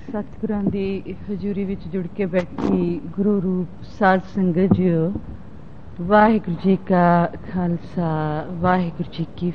सतगुरां दी हजूरी विच जुड़ के बैठी गुरु रूप साध संगत जियो, वाहिगुरू जी का खालसा वाहिगुरू जी की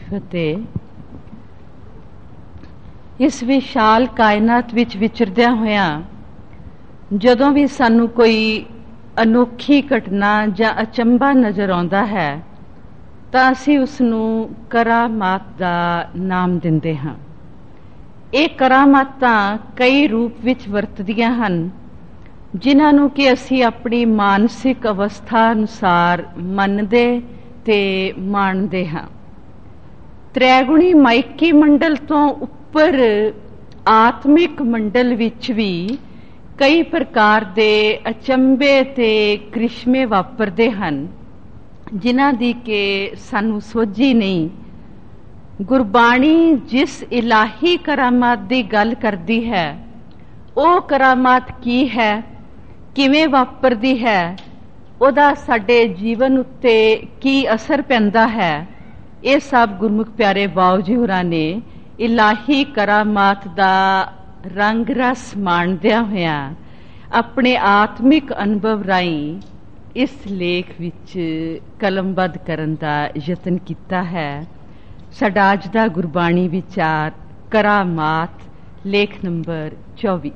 फतेह। इस विशाल कायनात विच विचरदियां होयां जदों भी सानू कोई अनोखी घटना जां अचंभा नज़र आउंदा है तां असीं उसनूं करामात दा नाम दिंदे हां। ਇਹ ਕਰਾਮਾਤਾਂ ਕਈ ਰੂਪ ਵਿੱਚ ਵਰਤਦੀਆਂ ਹਨ ਜਿਨ੍ਹਾਂ ਨੂੰ ਕਿ ਅਸੀਂ ਆਪਣੀ ਮਾਨਸਿਕ ਅਵਸਥਾ ਅਨੁਸਾਰ ਮੰਨਦੇ ਤੇ ਮਾਣਦੇ ਹਾਂ। ਤ੍ਰੈਗੁਣੀ ਮਾਇਕੀ ਮੰਡਲ ਤੋਂ ਉੱਪਰ ਆਤਮਿਕ ਮੰਡਲ ਵਿੱਚ ਵੀ ਕਈ ਪ੍ਰਕਾਰ ਦੇ ਅਚੰਭੇ ਤੇ ਕ੍ਰਿਸ਼ਮੇ ਵਾਪਰਦੇ ਹਨ ਜਿਨ੍ਹਾਂ ਦੀ ਕਿ ਸਾਨੂੰ ਸੋਝੀ ਨਹੀਂ। ਗੁਰਬਾਣੀ ਜਿਸ ਇਲਾਹੀ ਕਰਾਮਾਤ ਦੀ ਗੱਲ ਕਰਦੀ ਹੈ ਉਹ ਕਰਾਮਾਤ ਕੀ ਹੈ, ਕਿਵੇਂ ਵਾਪਰਦੀ ਹੈ, ਉਹਦਾ ਸਾਡੇ ਜੀਵਨ ਉੱਤੇ ਕੀ ਅਸਰ ਪੈਂਦਾ ਹੈ, ਇਹ ਸਭ ਗੁਰਮੁਖ ਪਿਆਰੇ ਬਾਊ ਜੀ ਹੋਰਾਂ ਨੇ ਇਲਾਹੀ ਕਰਾਮਾਤ ਦਾ ਰੰਗ ਰਸ ਮਾਣਦਿਆਂ ਹੋਇਆਂ ਆਪਣੇ ਆਤਮਿਕ ਅਨੁਭਵ ਰਾਹੀਂ ਇਸ ਲੇਖ ਵਿੱਚ ਕਲਮਬੱਧ ਕਰਨ ਦਾ ਯਤਨ ਕੀਤਾ ਹੈ। ਸਾਡਾ ਅੱਜ ਦਾ ਗੁਰਬਾਣੀ ਵਿਚਾਰ ਕਰਾਮਾਤ, ਲੇਖ ਨੰਬਰ 24।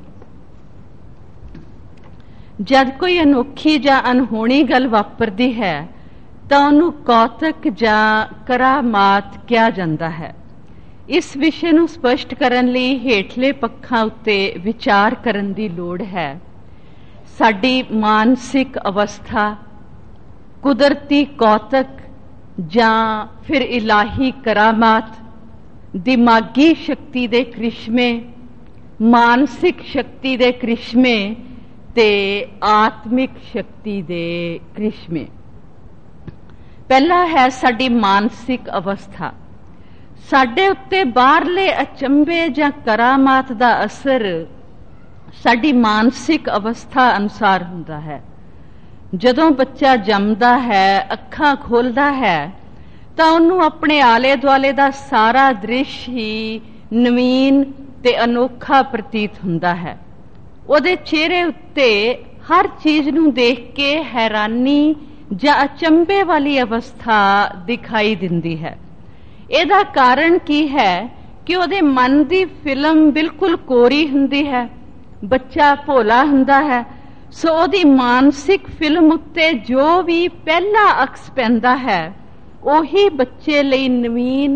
ਜਦ ਕੋਈ ਅਨੋਖੀ ਜਾਂ ਅਨਹੋਣੀ ਗੱਲ ਵਾਪਰਦੀ ਹੈ ਤਾਂ ਉਹਨੂੰ ਕੌਤਕ ਜਾਂ ਕਰਾਮਾਤ ਕਿਹਾ ਜਾਂਦਾ ਹੈ। ਇਸ ਵਿਸ਼ੇ ਨੂੰ ਸਪਸ਼ਟ ਕਰਨ ਲਈ ਹੇਠਲੇ ਪੱਖਾਂ ਉੱਤੇ ਵਿਚਾਰ ਕਰਨ ਦੀ ਲੋੜ ਹੈ। ਸਾਡੀ ਮਾਨਸਿਕ ਅਵਸਥਾ, ਕੁਦਰਤੀ ਕੌਤਕ ਜਾਂ ਫਿਰ ਇਲਾਹੀ ਕਰਾਮਾਤ, ਦਿਮਾਗੀ ਸ਼ਕਤੀ ਦੇ ਕ੍ਰਿਸ਼ਮੇ, ਮਾਨਸਿਕ ਸ਼ਕਤੀ ਦੇ ਕ੍ਰਿਸ਼ਮੇ ਤੇ ਆਤਮਿਕ ਸ਼ਕਤੀ ਦੇ ਕ੍ਰਿਸ਼ਮੇ। ਪਹਿਲਾ ਹੈ ਸਾਡੀ ਮਾਨਸਿਕ ਅਵਸਥਾ। ਸਾਡੇ ਉੱਤੇ ਬਾਹਰਲੇ ਅਚੰਭੇ ਜਾਂ ਕਰਾਮਾਤ ਦਾ ਅਸਰ ਸਾਡੀ ਮਾਨਸਿਕ ਅਵਸਥਾ ਅਨੁਸਾਰ ਹੁੰਦਾ ਹੈ। ਜਦੋਂ ਬੱਚਾ ਜੰਮਦਾ ਹੈ, ਅੱਖਾਂ ਖੋਲ੍ਹਦਾ ਹੈ ਤਾਂ ਉਹਨੂੰ ਆਪਣੇ ਆਲੇ ਦੁਆਲੇ ਦਾ ਸਾਰਾ ਦ੍ਰਿਸ਼ ਹੀ ਨਵੀਨ ਤੇ ਅਨੋਖਾ ਪ੍ਰਤੀਤ ਹੁੰਦਾ ਹੈ। ਉਹਦੇ ਚਿਹਰੇ ਉੱਤੇ ਹਰ ਚੀਜ਼ ਨੂੰ ਦੇਖ ਕੇ ਹੈਰਾਨੀ ਜਾਂ ਅਚੰਭੇ ਵਾਲੀ ਅਵਸਥਾ ਦਿਖਾਈ ਦਿੰਦੀ ਹੈ। ਇਹਦਾ ਕਾਰਨ ਕੀ ਹੈ ਕਿ ਉਹਦੇ ਮਨ ਦੀ ਫਿਲਮ ਬਿਲਕੁਲ ਕੋਰੀ ਹੁੰਦੀ ਹੈ, ਬੱਚਾ ਭੋਲਾ ਹੁੰਦਾ ਹੈ, ਸੋ ਉਹਦੀ ਮਾਨਸਿਕ ਫਿਲਮ ਉੱਤੇ ਜੋ ਵੀ ਪਹਿਲਾ ਅਕਸ ਪੈਂਦਾ ਹੈ ਉਹੀ ਬੱਚੇ ਲਈ ਨਵੀਨ,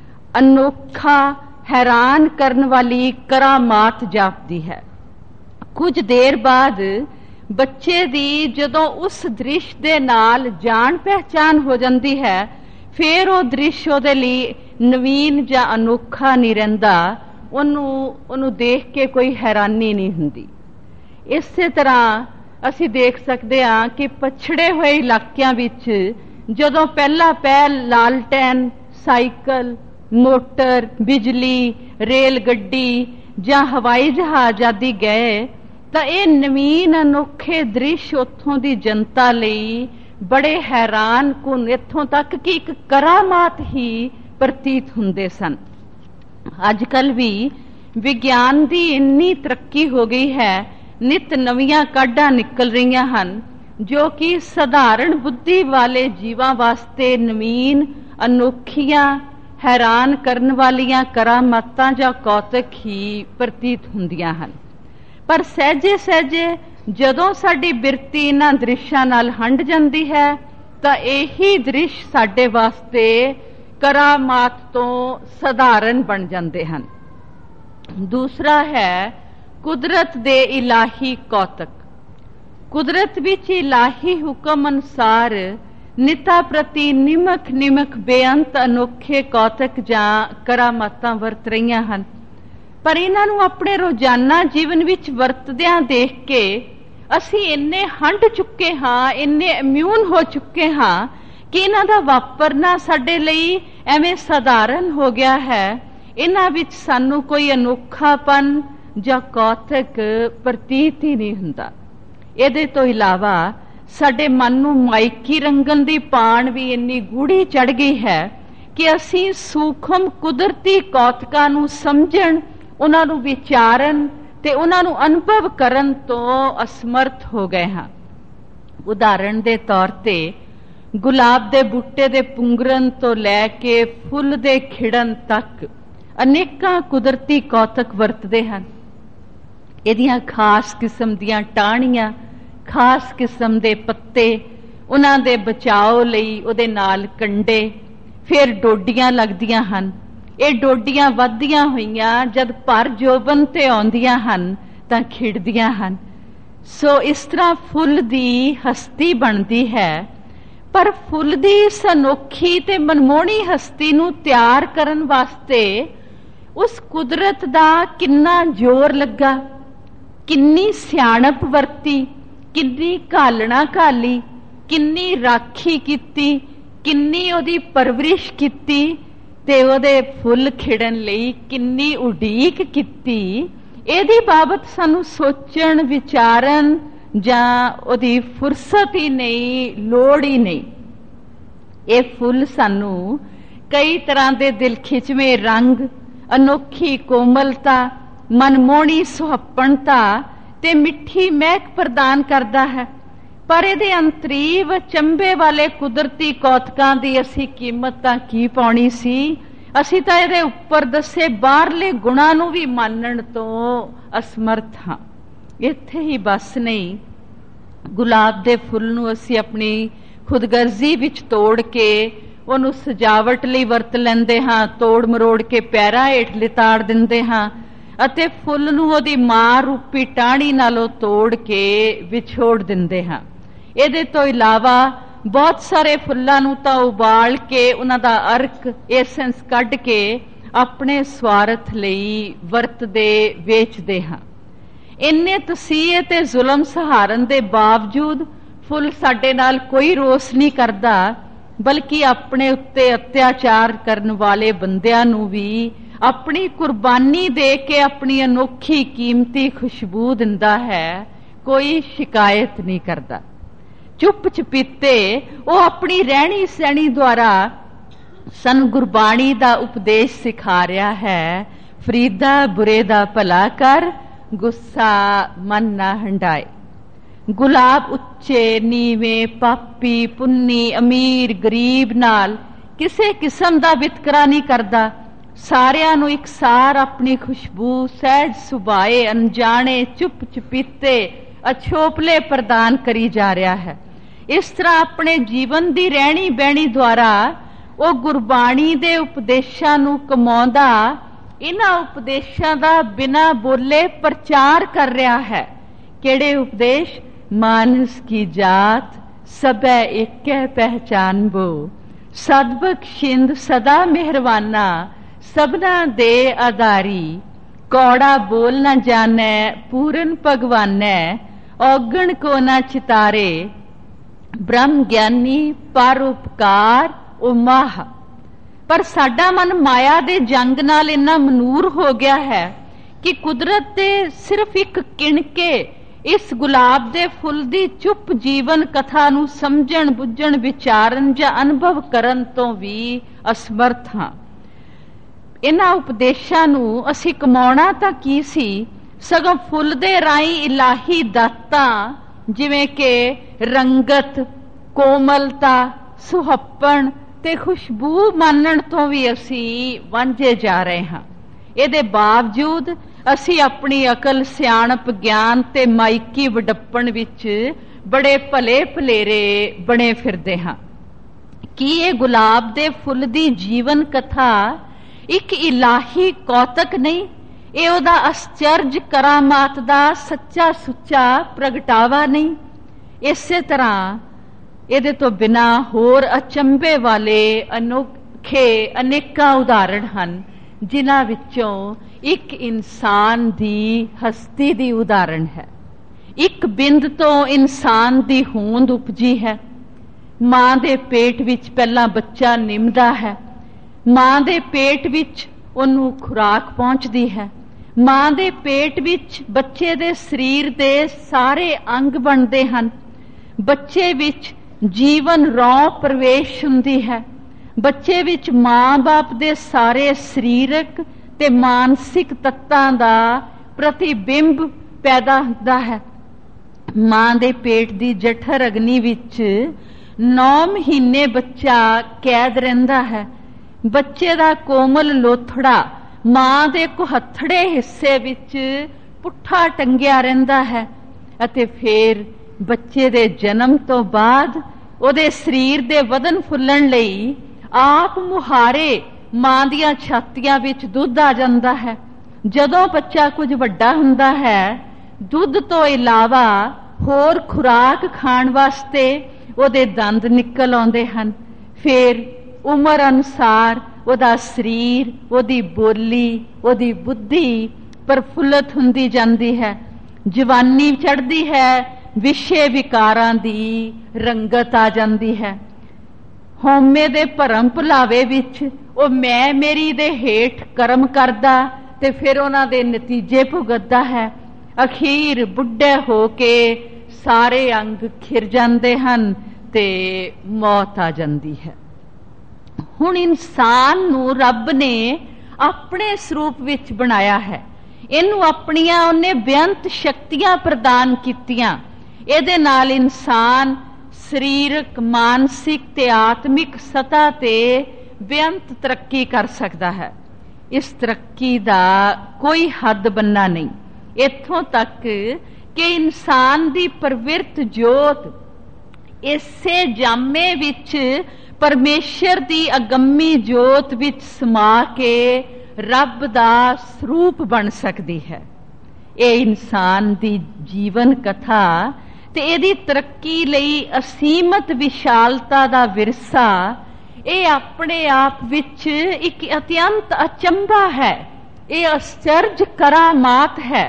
ਅਨੋਖਾ, ਹੈਰਾਨ ਕਰਨ ਵਾਲੀ ਕਰਾਮਾਤ ਜਾਪਦੀ ਹੈ। ਕੁਝ ਦੇਰ ਬਾਅਦ ਬੱਚੇ ਦੀ ਜਦੋਂ ਉਸ ਦ੍ਰਿਸ਼ ਦੇ ਨਾਲ ਜਾਣ ਪਹਿਚਾਨ ਹੋ ਜਾਂਦੀ ਹੈ ਫਿਰ ਉਹ ਦ੍ਰਿਸ਼ ਉਹਦੇ ਲਈ ਨਵੀਨ ਜਾਂ ਅਨੋਖਾ ਨਹੀਂ ਰਹਿੰਦਾ, ਉਹਨੂੰ ਦੇਖ ਕੇ ਕੋਈ ਹੈਰਾਨੀ ਨਹੀਂ ਹੁੰਦੀ। ਇਸੇ ਤਰ੍ਹਾਂ ਅਸੀਂ ਦੇਖ ਸਕਦੇ ਹਾਂ ਕਿ ਪਛੜੇ ਹੋਏ ਇਲਾਕਿਆਂ ਵਿੱਚ ਜਦੋਂ ਪਹਿਲਾ ਪਹਿਲ ਲਾਲਟੈਨ, ਸਾਈਕਲ, ਮੋਟਰ, ਬਿਜਲੀ, ਰੇਲ ਗੱਡੀ ਜਾਂ ਹਵਾਈ ਜਹਾਜ਼ ਆਦਿ ਗਏ ਤਾਂ ਇਹ ਨਵੀਨ ਅਨੋਖੇ ਦ੍ਰਿਸ਼ ਉੱਥੋਂ ਦੀ ਜਨਤਾ ਲਈ ਬੜੇ ਹੈਰਾਨ ਕੁਨ, ਇੱਥੋਂ ਤੱਕ ਕਿ ਇੱਕ ਕਰਾਮਾਤ ਹੀ ਪ੍ਰਤੀਤ ਹੁੰਦੇ ਸਨ। ਅੱਜ ਕੱਲ੍ਹ ਵੀ ਵਿਗਿਆਨ ਦੀ ਇੰਨੀ ਤਰੱਕੀ ਹੋ ਗਈ ਹੈ, ਨਿਤ ਨਵੀਆਂ ਕਾਢਾਂ ਨਿਕਲ ਰਹੀਆਂ ਹਨ ਜੋ ਕਿ ਸਧਾਰਨ ਬੁੱਧੀ ਵਾਲੇ ਜੀਵਾਂ ਵਾਸਤੇ ਨਵੀਨ, ਅਨੋਖੀਆਂ, ਹੈਰਾਨ ਕਰਨ ਵਾਲੀਆਂ ਕਰਾਮਾਤਾਂ ਜਾਂ ਕੌਤਕ ਹੀ ਪ੍ਰਤੀਤ ਹੁੰਦੀਆਂ ਹਨ। ਪਰ ਸਹਿਜੇ ਸਹਿਜੇ ਜਦੋਂ ਸਾਡੀ ਬਿਰਤੀ ਇਹਨਾਂ ਦ੍ਰਿਸ਼ਾਂ ਨਾਲ ਹੰਢ ਜਾਂਦੀ ਹੈ ਤਾਂ ਇਹੀ ਦ੍ਰਿਸ਼ ਸਾਡੇ ਵਾਸਤੇ ਕਰਾਮਾਤ ਤੋਂ ਸਧਾਰਨ ਬਣ ਜਾਂਦੇ ਹਨ। ਦੂਸਰਾ ਹੈ ਕੁਦਰਤ ਦੇ ਇਲਾਹੀ ਕੌਤਕ। ਕੁਦਰਤ ਵਿੱਚ ਇਲਾਹੀ ਹੁਕਮ ਅਨੁਸਾਰ ਨਿਤਾ ਪ੍ਰਤੀ ਨਿਮਕ ਬੇਅੰਤ ਅਨੋਖੇ ਕੌਤਕ ਜਾਂ ਕਰਾਮਾਤਾਂ ਵਰਤ ਰਹੀਆਂ ਹਨ। ਪਰ ਇਹਨਾਂ ਨੂੰ ਆਪਣੇ ਰੋਜ਼ਾਨਾ ਜੀਵਨ ਵਿੱਚ ਵਰਤਦਿਆਂ ਦੇਖ ਕੇ ਅਸੀਂ ਇੰਨੇ ਹੰਢ ਚੁੱਕੇ ਹਾਂ, ਇੰਨੇ ਇਮਿਊਨ ਹੋ ਚੁੱਕੇ ਹਾਂ ਕਿ ਇਹਨਾਂ ਦਾ ਵਾਪਰਨਾ ਸਾਡੇ ਲਈ ਐਵੇਂ ਸਧਾਰਨ ਹੋ ਗਿਆ ਹੈ। ਇਹਨਾਂ ਵਿੱਚ ਸਾਨੂੰ ਕੋਈ ਅਨੋਖਾਪਨ ਜਾਂ ਕੌਤਕ ਪ੍ਰਤੀਤ ਹੀ ਨਹੀਂ ਹੁੰਦਾ। ਇਹਦੇ ਤੋਂ ਇਲਾਵਾ ਸਾਡੇ ਮਨ ਨੂੰ ਮਾਇਕੀ ਰੰਗਣ ਦੀ ਪਾਣ ਵੀ ਇੰਨੀ ਗੂੜੀ ਚੜ ਗਈ ਹੈ ਕਿ ਅਸੀਂ ਸੂਖਮ ਕੁਦਰਤੀ ਕੌਤਕਾਂ ਨੂੰ ਸਮਝਣ, ਉਹਨਾਂ ਨੂੰ ਵਿਚਾਰਨ ਤੇ ਉਹਨਾਂ ਨੂੰ ਅਨੁਭਵ ਕਰਨ ਤੋਂ ਅਸਮਰਥ ਹੋ ਗਏ ਹਾਂ। ਉਦਾਹਰਣ ਦੇ ਤੌਰ ਤੇ ਗੁਲਾਬ ਦੇ ਬੂਟੇ ਦੇ ਪੁੰਗਰਨ ਤੋਂ ਲੈ ਕੇ ਫੁੱਲ ਦੇ ਖਿੜਨ ਤੱਕ ਅਨੇਕਾਂ ਕੁਦਰਤੀ ਕੌਤਕ ਵਰਤਦੇ ਹਨ। ਇਹਦੀਆਂ ਖਾਸ ਕਿਸਮ ਦੀਆਂ ਟਾਹਣੀਆਂ, ਖਾਸ ਕਿਸਮ ਦੇ ਪੱਤੇ, ਉਹਨਾਂ ਦੇ ਬਚਾਓ ਲਈ ਉਹਦੇ ਨਾਲ ਕੰਡੇ, ਫਿਰ ਡੋਡੀਆਂ ਲੱਗਦੀਆਂ ਹਨ। ਇਹ ਡੋਡੀਆਂ ਵੱਧਦੀਆਂ ਹੋਈਆਂ ਜਦ ਭਰ ਜੋਬਨ ਤੇ ਆਉਂਦੀਆਂ ਹਨ ਤਾਂ ਖਿੜਦੀਆਂ ਹਨ। ਸੋ ਇਸ ਤਰ੍ਹਾਂ ਫੁੱਲ ਦੀ ਹਸਤੀ ਬਣਦੀ ਹੈ। ਪਰ ਫੁੱਲ ਦੀ ਇਸ ਅਨੋਖੀ ਤੇ ਮਨਮੋਹਣੀ ਹਸਤੀ ਨੂੰ ਤਿਆਰ ਕਰਨ ਵਾਸਤੇ ਉਸ ਕੁਦਰਤ ਦਾ ਕਿੰਨਾ ਜ਼ੋਰ ਲੱਗਾ, ਕਿੰਨੀ ਸਿਆਣਪ ਵਰਤੀ, ਕਿੰਨੀ ਘਾਲਣਾ ਘਾਲੀ, ਕਿੰਨੀ ਰਾਖੀ ਕੀਤੀ, ਕਿੰਨੀ ਉਹਦੀ ਪਰਵਰਿਸ਼ ਕੀਤੀ ਤੇ ਉਹਦੇ ਫੁੱਲ ਖਿੜਨ ਲਈ ਕਿੰਨੀ ਉਡੀਕ ਕੀਤੀ। ਇਹਦੀ ਬਾਬਤ ਸਾਨੂੰ ਸੋਚਣ ਵਿਚਾਰਨ ਜਾਂ ਉਹਦੀ ਫੁਰਸਤ ਹੀ ਨਹੀਂ, ਲੋੜ ਹੀ ਨਹੀਂ। ਇਹ ਫੁੱਲ ਸਾਨੂੰ ਕਈ ਤਰ੍ਹਾਂ ਦੇ ਦਿਲ ਖਿੱਚਵੇਂ ਰੰਗ, ਅਨੋਖੀ ਕੋਮਲਤਾ, ਮਨਮੋਹਣੀ ਸੁਹੱਪਣਤਾ ਤੇ ਮਿੱਠੀ ਮਹਿਕ ਪ੍ਰਦਾਨ ਕਰਦਾ ਹੈ। ਪਰ ਇਹਦੇ ਅੰਤਰੀਵ ਚੰਬੇ ਵਾਲੇ ਕੁਦਰਤੀ ਕੌਤਕਾਂ ਦੀ ਅਸੀਂ ਕੀਮਤ ਤਾਂ ਕੀ ਪਾਉਣੀ ਸੀ। ਅਸੀਂ ਤਾਂ ਇਹਦੇ ਉੱਪਰ ਦੱਸੇ ਬਾਹਰਲੇ ਗੁਣਾਂ ਨੂੰ ਵੀ ਮੰਨਣ ਤੋਂ ਅਸਮਰਥ ਹਾਂ। ਇੱਥੇ ਹੀ ਬਸ ਨਹੀਂ, ਗੁਲਾਬ ਦੇ ਫੁੱਲ ਨੂੰ ਅਸੀਂ ਆਪਣੀ ਖੁਦਗਰਜ਼ੀ ਵਿੱਚ ਤੋੜ ਕੇ ਉਹਨੂੰ ਸਜਾਵਟ ਲਈ ਵਰਤ ਲੈਂਦੇ ਹਾਂ, ਤੋੜ ਮਰੋੜ ਕੇ ਪੈਰਾਂ ਹੇਠ ਲਿਤਾੜ ਦਿੰਦੇ ਹਾਂ ਅਤੇ ਫੁੱਲ ਨੂੰ ਉਹਦੀ ਮਾਂ ਰੂਪੀ ਟਾਹਣੀ ਨਾਲੋਂ ਤੋੜ ਕੇ ਵਿਛੋੜ ਦਿੰਦੇ ਹਾਂ। ਇਹਦੇ ਤੋਂ ਇਲਾਵਾ ਬਹੁਤ ਸਾਰੇ ਫੁੱਲਾਂ ਨੂੰ ਤਾਂ ਉਬਾਲ ਕੇ ਉਹਨਾਂ ਦਾ ਅਰਕ, ਐਸੈਂਸ ਕੱਢ ਕੇ ਆਪਣੇ ਸਵਾਰਥ ਲਈ ਵਰਤਦੇ ਵੇਚਦੇ ਹਾਂ। ਇੰਨੇ ਤਸੀਹੇ ਤੇ ਜ਼ੁਲਮ ਸਹਾਰਨ ਦੇ ਬਾਵਜੂਦ ਫੁੱਲ ਸਾਡੇ ਨਾਲ ਕੋਈ ਰੋਸ ਨਹੀਂ ਕਰਦਾ, ਬਲਕਿ ਆਪਣੇ ਉੱਤੇ ਅਤਿਆਚਾਰ ਕਰਨ ਵਾਲੇ ਬੰਦਿਆਂ ਨੂੰ ਵੀ ਆਪਣੀ ਕੁਰਬਾਨੀ ਦੇ ਕੇ ਆਪਣੀ ਅਨੋਖੀ ਕੀਮਤੀ ਖੁਸ਼ਬੂ ਦਿੰਦਾ ਹੈ। ਕੋਈ ਸ਼ਿਕਾਇਤ ਨਹੀਂ ਕਰਦਾ। ਚੁੱਪ ਚਪੀਤੇ ਉਹ ਆਪਣੀ ਰਹਿਣੀ ਸਹਿਣੀ ਦੁਆਰਾ ਸਾਨੂੰ ਗੁਰਬਾਣੀ ਦਾ ਉਪਦੇਸ਼ ਸਿਖਾ ਰਿਹਾ ਹੈ। ਫਰੀਦਾ ਬੁਰੇ ਦਾ ਭਲਾ ਕਰ, ਗੁੱਸਾ ਮਨ ਨਾ ਹੰਡਾਏ। ਗੁਲਾਬ ਉੱਚੇ ਨੀਵੇਂ, ਪਾਪੀ ਪੁੰਨੀ, ਅਮੀਰ ਗਰੀਬ ਨਾਲ ਕਿਸੇ ਕਿਸਮ ਦਾ ਵਿਤਕਰਾ ਨਹੀਂ ਕਰਦਾ। ਸਾਰਿਆਂ ਨੂੰ ਇਕਸਾਰ ਆਪਣੀ ਖੁਸ਼ਬੂ ਸਹਿਜ ਸੁਭਾਏ, ਅਣਜਾਣੇ, ਚੁੱਪ ਚਪੀਤੇ, ਅਛੋਪਲੇ ਪ੍ਰਦਾਨ ਕਰੀ ਜਾ ਰਿਹਾ ਹੈ। ਇਸ ਤਰ੍ਹਾਂ ਆਪਣੇ ਜੀਵਨ ਦੀ ਰਹਿਣੀ ਬਹਿਣੀ ਦੁਆਰਾ ਉਹ ਗੁਰਬਾਣੀ ਦੇ ਉਪਦੇਸ਼ਾਂ ਨੂੰ ਕਮਾਉਂਦਾ, ਇਹਨਾਂ ਉਪਦੇਸ਼ਾਂ ਦਾ ਬਿਨਾਂ ਬੋਲੇ ਪ੍ਰਚਾਰ ਕਰ ਰਿਹਾ ਹੈ। ਕਿਹੜੇ ਉਪਦੇਸ਼? ਮਾਨਸ ਕੀ ਜਾਤ ਸਭੈ ਏਕੈ ਪਹਿਚਾਨਬੋ, ਸਦਬਖਸ਼ਿੰਦ ਸਦਾ ਮਿਹਰਵਾਨਾ, ਸਭਨਾ ਦੇ ਆਧਾਰੀ, ਕੌੜਾ ਬੋਲ ਨਾ ਜਾਣੈ ਪੂਰਨ ਭਗਵਾਨੈ, ਔਗਣ ਕੋ ਨਾ ਚਿਤਾਰੇ, ਬ੍ਰਹਮ ਗਿਆਨੀ ਪਰ ਉਪਕਾਰ ਉਮਾਹ। ਪਰ ਸਾਡਾ ਮਨ ਮਾਇਆ ਦੇ ਜੰਗ ਨਾਲ ਇੰਨਾ ਮਨੂਰ ਹੋ ਗਿਆ ਹੈ ਕਿ ਕੁਦਰਤ ਦੇ ਸਿਰਫ ਇੱਕ ਕਿਣਕੇ ਇਸ ਗੁਲਾਬ ਦੇ ਫੁੱਲ ਦੀ ਚੁੱਪ ਜੀਵਨ ਕਥਾ ਨੂੰ ਸਮਝਣ, ਬੁੱਝਣ, ਵਿਚਾਰਨ ਜਾਂ ਅਨੁਭਵ ਕਰਨ ਤੋਂ ਵੀ ਅਸਮਰਥ ਹਾਂ। ਇਹਨਾਂ ਉਪਦੇਸ਼ਾਂ ਨੂੰ ਅਸੀਂ ਕਮਾਉਣਾ ਤਾਂ ਕੀ ਸੀ, ਸਗੋਂ ਫੁੱਲ ਦੇ ਰਾਹੀਂ ਇਲਾਹੀ ਦਾਤਾਂ ਜਿਵੇਂ ਕਿ ਰੰਗਤ, ਕੋਮਲਤਾ, ਸੁਹੱਪਣ ਤੇ ਖੁਸ਼ਬੂ ਮਾਨਣ ਤੋਂ ਵੀ ਅਸੀਂ ਵਾਂਝੇ ਜਾ ਰਹੇ ਹਾਂ। ਇਹਦੇ ਬਾਵਜੂਦ ਅਸੀਂ ਆਪਣੀ ਅਕਲ, ਸਿਆਣਪ, ਗਿਆਨ ਤੇ ਮਾਇਕੀ ਵਡੱਪਣ ਵਿੱਚ ਬੜੇ ਭਲੇ ਭਲੇਰੇ ਬਣੇ ਫਿਰਦੇ ਹਾਂ। ਕੀ ਇਹ ਗੁਲਾਬ ਦੇ ਫੁੱਲ ਦੀ ਜੀਵਨ ਕਥਾ ਇੱਕ ਇਲਾਹੀ ਕੌਤਕ ਨਹੀਂ? ਇਹ ਉਹਦਾ ਅਸਚਰਜ ਕਰਾਮਾਤ ਦਾ ਸੱਚਾ ਸੁੱਚਾ ਪ੍ਰਗਟਾਵਾ ਨਹੀਂ? ਇਸੇ ਤਰ੍ਹਾਂ ਇਹਦੇ ਤੋਂ ਬਿਨਾਂ ਹੋਰ ਅਚੰਭੇ ਵਾਲੇ ਅਨੋਖੇ ਅਨੇਕਾਂ ਉਦਾਹਰਣ ਹਨ, ਜਿਨ੍ਹਾਂ ਵਿੱਚੋਂ ਇੱਕ ਇਨਸਾਨ ਦੀ ਹਸਤੀ ਦੀ ਉਦਾਹਰਣ ਹੈ। ਇੱਕ ਬਿੰਦ ਤੋਂ ਇਨਸਾਨ ਦੀ ਹੋਂਦ ਉਪਜੀ ਹੈ। ਮਾਂ ਦੇ ਪੇਟ ਵਿੱਚ ਪਹਿਲਾਂ ਬੱਚਾ ਨਿਮਦਾ ਹੈ, ਮਾਂ ਦੇ ਪੇਟ ਵਿੱਚ ਉਹਨੂੰ ਖੁਰਾਕ ਪਹੁੰਚਦੀ ਹੈ, ਮਾਂ ਦੇ ਪੇਟ ਵਿੱਚ ਬੱਚੇ ਦੇ ਸਰੀਰ ਦੇ ਸਾਰੇ ਅੰਗ ਬਣਦੇ ਹਨ, ਬੱਚੇ ਵਿੱਚ ਜੀਵਨ ਰੌਂ ਪ੍ਰਵੇਸ਼ ਹੁੰਦੀ ਹੈ, ਬੱਚੇ ਵਿੱਚ ਮਾਂ ਬਾਪ ਦੇ ਸਾਰੇ ਸਰੀਰਕ ਤੇ ਮਾਨਸਿਕ ਤੱਤਾਂ ਦਾ ਪ੍ਰਤੀਬਿੰਬ ਪੈਦਾ ਹੁੰਦਾ ਹੈ। ਮਾਂ ਦੇ ਪੇਟ ਦੀ ਜਠਰ ਅਗਨੀ ਵਿੱਚ 9 ਮਹੀਨੇ ਬੱਚਾ ਕੈਦ ਰਹਿੰਦਾ ਹੈ। ਬੱਚੇ ਦਾ ਕੋਮਲ ਲੋਥੜਾ ਮਾਂ ਦੇ ਕੁਹੱਥੜੇ ਹਿੱਸੇ ਵਿੱਚ ਪੁੱਠਾ ਟੰਗਿਆ ਰਹਿੰਦਾ ਹੈ ਅਤੇ ਫਿਰ ਬੱਚੇ ਦੇ ਜਨਮ ਤੋਂ ਬਾਅਦ ਉਹਦੇ ਸਰੀਰ ਦੇ ਵਧਣ ਫੁੱਲਣ ਲਈ ਆਪ ਮੁਹਾਰੇ ਮਾਂ ਦੀਆਂ ਛਾਤੀਆਂ ਵਿੱਚ ਦੁੱਧ ਆ ਜਾਂਦਾ ਹੈ। ਜਦੋਂ ਬੱਚਾ ਕੁਝ ਵੱਡਾ ਹੁੰਦਾ ਹੈ, ਦੁੱਧ ਤੋਂ ਇਲਾਵਾ ਹੋਰ ਖੁਰਾਕ ਖਾਣ ਵਾਸਤੇ ਉਹਦੇ ਦੰਦ ਨਿਕਲ ਆਉਂਦੇ ਹਨ। ਫਿਰ ਉਮਰ ਅਨੁਸਾਰ ਉਹਦਾ ਸਰੀਰ, ਉਹਦੀ ਬੋਲੀ, ਉਹਦੀ ਬੁੱਧੀ ਪ੍ਰਫੁੱਲਤ ਹੁੰਦੀ ਜਾਂਦੀ ਹੈ। ਜਵਾਨੀ ਚੜ੍ਹਦੀ ਹੈ, ਵਿਸ਼ੇ ਵਿਕਾਰਾਂ ਦੀ ਰੰਗਤ ਆ ਜਾਂਦੀ ਹੈ। ਹਉਮੈ ਦੇ ਭਰਮ ਭੁਲਾਵੇ ਵਿੱਚ ਉਹ ਮੈਂ ਮੇਰੀ ਦੇ ਹੇਠ ਕਰਮ ਕਰਦਾ ਤੇ ਫਿਰ ਉਹਨਾਂ ਦੇ ਨਤੀਜੇ ਭੁਗਤਦਾ ਹੈ। ਅਖੀਰ ਬੁੱਢੇ ਹੋ ਕੇ ਸਾਰੇ ਅੰਗ ਖਿਰ ਜਾਂਦੇ ਹਨ ਤੇ ਮੌਤ ਆ ਜਾਂਦੀ ਹੈ। ਹੁਣ ਇਨਸਾਨ ਨੂੰ ਰੱਬ ਨੇ ਆਪਣੇ ਸਰੂਪ ਵਿੱਚ ਬਣਾਇਆ ਹੈ। ਇਹਨੂੰ ਆਪਣੀਆਂ ਉਹਨੇ ਬੇਅੰਤ ਸ਼ਕਤੀਆਂ ਪ੍ਰਦਾਨ ਕੀਤੀਆਂ। ਇਹਦੇ ਨਾਲ ਇਨਸਾਨ ਸਰੀਰਕ, ਮਾਨਸਿਕ ਤੇ ਆਤਮਿਕ ਸਤ੍ਹਾ ਤੇ ਬੇਅੰਤ ਤਰੱਕੀ ਕਰ ਸਕਦਾ ਹੈ। ਇਸ ਤਰੱਕੀ ਦਾ ਕੋਈ ਹੱਦ ਬੰਨਾ ਨਹੀਂ, ਇੱਥੋਂ ਤੱਕ ਕਿ ਇਨਸਾਨ ਦੀ ਪ੍ਰਵਿਰਤ ਜੋਤ ਇਸੇ ਜਾਮੇ ਵਿੱਚ ਪਰਮੇਸ਼ਰ ਦੀ ਅਗੰਮੀ ਜੋਤ ਵਿੱਚ ਸਮਾ ਕੇ ਰੱਬ ਦਾ ਸਰੂਪ ਬਣ ਸਕਦੀ ਹੈ। ਇਹ ਇਨਸਾਨ ਦੀ ਜੀਵਨ ਕਥਾ ਤੇ ਇਹਦੀ ਤਰੱਕੀ ਲਈ ਅਸੀਮਤ ਵਿਸ਼ਾਲਤਾ ਦਾ ਵਿਰਸਾ, ਇਹ ਆਪਣੇ ਆਪ ਵਿੱਚ ਇੱਕ ਅਤਿਅੰਤ ਅਚੰਭਾ ਹੈ। ਇਹ ਅਚਰਜ ਕਰਾਮਾਤ ਹੈ।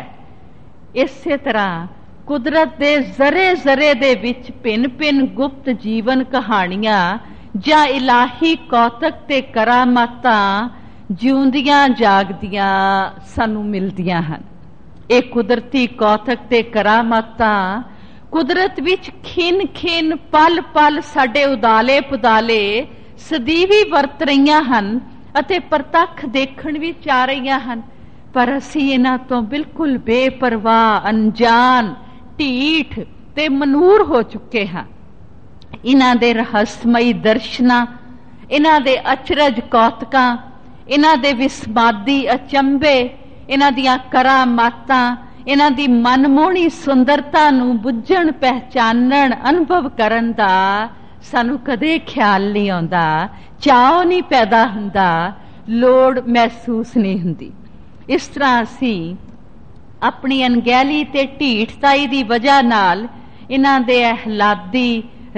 ਇਸੇ ਤਰ੍ਹਾਂ ਕੁਦਰਤ ਦੇ ਜ਼ਰੇ ਜ਼ਰੇ ਦੇ ਵਿੱਚ ਭਿੰਨ ਭਿੰਨ ਗੁਪਤ ਜੀਵਨ ਕਹਾਣੀਆਂ ਜਾਂ ਇਲਾਹੀ ਕੌਤਕ ਤੇ ਕਰਾਮਾਤਾਂ ਜਿਉਂਦੀਆਂ ਜਾਗਦੀਆਂ ਸਾਨੂੰ ਮਿਲਦੀਆਂ ਹਨ। ਇਹ ਕੁਦਰਤੀ ਕੌਤਕ ਤੇ ਕਰਾਮਾਤਾਂ ਕੁਦਰਤ ਵਿੱਚ ਖਿੰਨ ਖਿੰਨ ਪਲ ਪਲ ਸਾਡੇ ਉਦਾਲੇ ਪੁਦਾਲੇ ਸਦੀਵੀ ਵਰਤ ਰਹੀਆਂ ਹਨ ਅਤੇ ਪ੍ਰਤੱਖ ਦੇਖਣ ਵਿੱਚ ਆ ਰਹੀਆਂ ਹਨ, ਪਰ ਅਸੀਂ ਇਹਨਾਂ ਤੋਂ ਬਿਲਕੁਲ ਬੇਪਰਵਾਹ, ਅਣਜਾਣ, ਢੀਠ ਤੇ ਮਨੂਰ ਹੋ ਚੁੱਕੇ ਹਾਂ। ਇਹਨਾਂ ਦੇ ਰਹੱਸਮਈ ਦਰਸ਼ਨਾਂ, ਇਹਨਾਂ ਦੇ ਅਚਰਜ ਕੌਤਕਾਂ, ਇਹਨਾਂ ਦੇ ਵਿਸਮਾਦੀ ਅਚੰਭੇ, ਇਹਨਾਂ ਦੀਆਂ ਕਰਾਮਾਤਾਂ, ਇਹਨਾਂ ਦੀ ਮਨਮੋਹਣੀ ਸੁੰਦਰਤਾ ਨੂੰ ਬੁੱਝਣ, ਪਹਿਚਾਨਣ, ਅਨੁਭਵ ਕਰਨ ਦਾ ਸਾਨੂੰ ਕਦੇ ਖਿਆਲ ਨਹੀਂ ਆਉਂਦਾ, ਚਾਅ ਨਹੀਂ ਪੈਦਾ ਹੁੰਦਾ, ਲੋੜ ਮਹਿਸੂਸ ਨਹੀਂ ਹੁੰਦੀ। ਇਸ ਤਰ੍ਹਾਂ ਅਸੀਂ ਆਪਣੀ ਅਣਗਹਿਲੀ ਤੇ ਢੀਠਤਾਈ ਦੀ ਵਜ੍ਹਾ ਨਾਲ ਇਹਨਾਂ ਦੇ ਅਹਿਲਾਦੀ,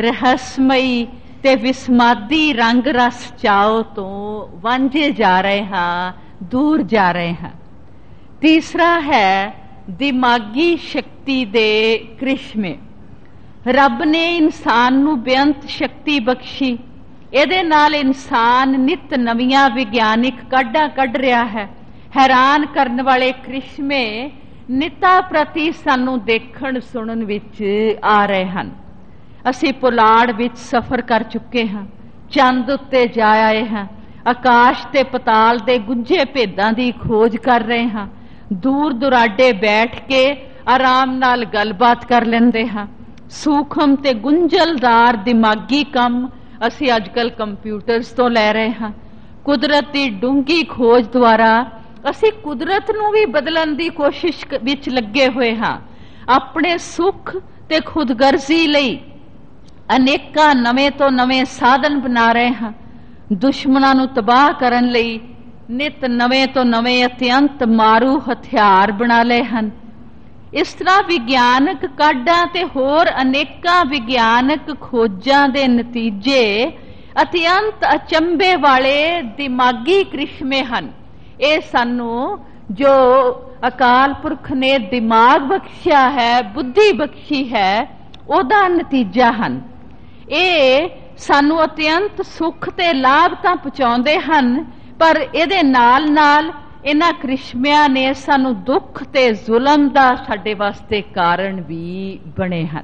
ਰਹੱਸਮਈ ਤੇ ਵਿਸਮਾਦੀ ਰੰਗ ਰਸ ਚਾਓ ਤੋਂ ਵਾਂਝੇ ਜਾ ਰਹੇ ਹਾਂ, ਦੂਰ ਜਾ ਰਹੇ ਹਾਂ। ਤੀਸਰਾ ਹੈ ਦਿਮਾਗੀ ਸ਼ਕਤੀ ਦੇ ਕ੍ਰਿਸ਼ਮੇ। ਰੱਬ ਨੇ ਇਨਸਾਨ ਨੂੰ ਬੇਅੰਤ ਸ਼ਕਤੀ ਬਖਸ਼ੀ। ਇਹਦੇ ਨਾਲ ਇਨਸਾਨ ਨਿਤ ਨਵੀਆਂ ਵਿਗਿਆਨਿਕ ਕਾਢਾਂ ਕੱਢ ਰਿਹਾ ਹੈ। ਹੈਰਾਨ ਕਰਨ ਵਾਲੇ ਕ੍ਰਿਸ਼ਮੇ ਨਿਤਾ ਪ੍ਰਤੀ ਸਾਨੂੰ ਦੇਖਣ ਸੁਣਨ ਵਿੱਚ ਆ ਰਹੇ ਹਨ। ਅਸੀਂ ਪੁਲਾੜ ਵਿੱਚ ਸਫ਼ਰ ਕਰ ਚੁੱਕੇ ਹਾਂ, ਚੰਦ ਉੱਤੇ ਜਾ ਆਏ ਹਾਂ, ਆਕਾਸ਼ ਤੇ ਪਤਾਲ ਦੇ ਗੁੱਝੇ ਭੇਦਾਂ ਦੀ ਖੋਜ ਕਰ ਰਹੇ ਹਾਂ, ਦੂਰ ਦੁਰਾਡੇ ਬੈਠ ਕੇ ਆਰਾਮ ਨਾਲ ਗੱਲਬਾਤ ਕਰ ਲੈਂਦੇ ਹਾਂ। ਸੂਖਮ ਤੇ ਗੁੰਝਲਦਾਰ ਦਿਮਾਗੀ ਕੰਮ ਅਸੀਂ ਅੱਜਕੱਲ ਕੰਪਿਊਟਰਸ ਤੋਂ ਲੈ ਰਹੇ ਹਾਂ। ਕੁਦਰਤ ਦੀ ਡੂੰਘੀ ਖੋਜ ਦੁਆਰਾ ਅਸੀਂ ਕੁਦਰਤ ਨੂੰ ਵੀ ਬਦਲਣ ਦੀ ਕੋਸ਼ਿਸ਼ ਵਿੱਚ ਲੱਗੇ ਹੋਏ ਹਾਂ। ਆਪਣੇ ਸੁੱਖ ਤੇ ਖੁਦਗਰਜ਼ੀ ਲਈ ਅਨੇਕਾਂ ਨਵੇਂ ਤੋਂ ਨਵੇਂ ਸਾਧਨ ਬਣਾ ਰਹੇ ਹਾਂ। ਦੁਸ਼ਮਣਾਂ ਨੂੰ ਤਬਾਹ ਕਰਨ ਲਈ ਨਿਤ ਨਵੇਂ ਤੋਂ ਨਵੇਂ ਅਤਿਅੰਤ ਮਾਰੂ ਹਥਿਆਰ ਬਣਾ ਲਏ ਹਨ। ਇਸ ਤਰ੍ਹਾਂ ਵਿਗਿਆਨਕ ਕਾਢਾਂ ਤੇ ਹੋਰ ਅਨੇਕਾਂ ਵਿਗਿਆਨਕ ਖੋਜਾਂ ਦੇ ਨਤੀਜੇ ਅਤਿਅੰਤ ਅਚੰਭੇ ਵਾਲੇ ਦਿਮਾਗੀ ਕ੍ਰਿਸ਼ਮੇ ਹਨ। ਇਹ ਸਾਨੂੰ ਜੋ ਅਕਾਲ ਪੁਰਖ ਨੇ ਦਿਮਾਗ ਬਖਸ਼ਿਆ ਹੈ, ਬੁੱਧੀ ਬਖਸ਼ੀ ਹੈ, ਉਹਦਾ ਨਤੀਜਾ ਹਨ। ਇਹ ਸਾਨੂੰ ਅਤਿਅੰਤ ਸੁੱਖ ਤੇ ਲਾਭ ਤਾਂ ਪਹੁੰਚਾਉਂਦੇ ਹਨ, ਪਰ ਇਹਦੇ ਨਾਲ ਨਾਲ ਇਹਨਾਂ ਕ੍ਰਿਸ਼ਮਿਆਂ ਨੇ ਸਾਨੂੰ ਦੁੱਖ ਤੇ ਜ਼ੁਲਮ ਦਾ ਸਾਡੇ ਵਾਸਤੇ ਕਾਰਨ ਵੀ ਬਣੇ ਹਨ।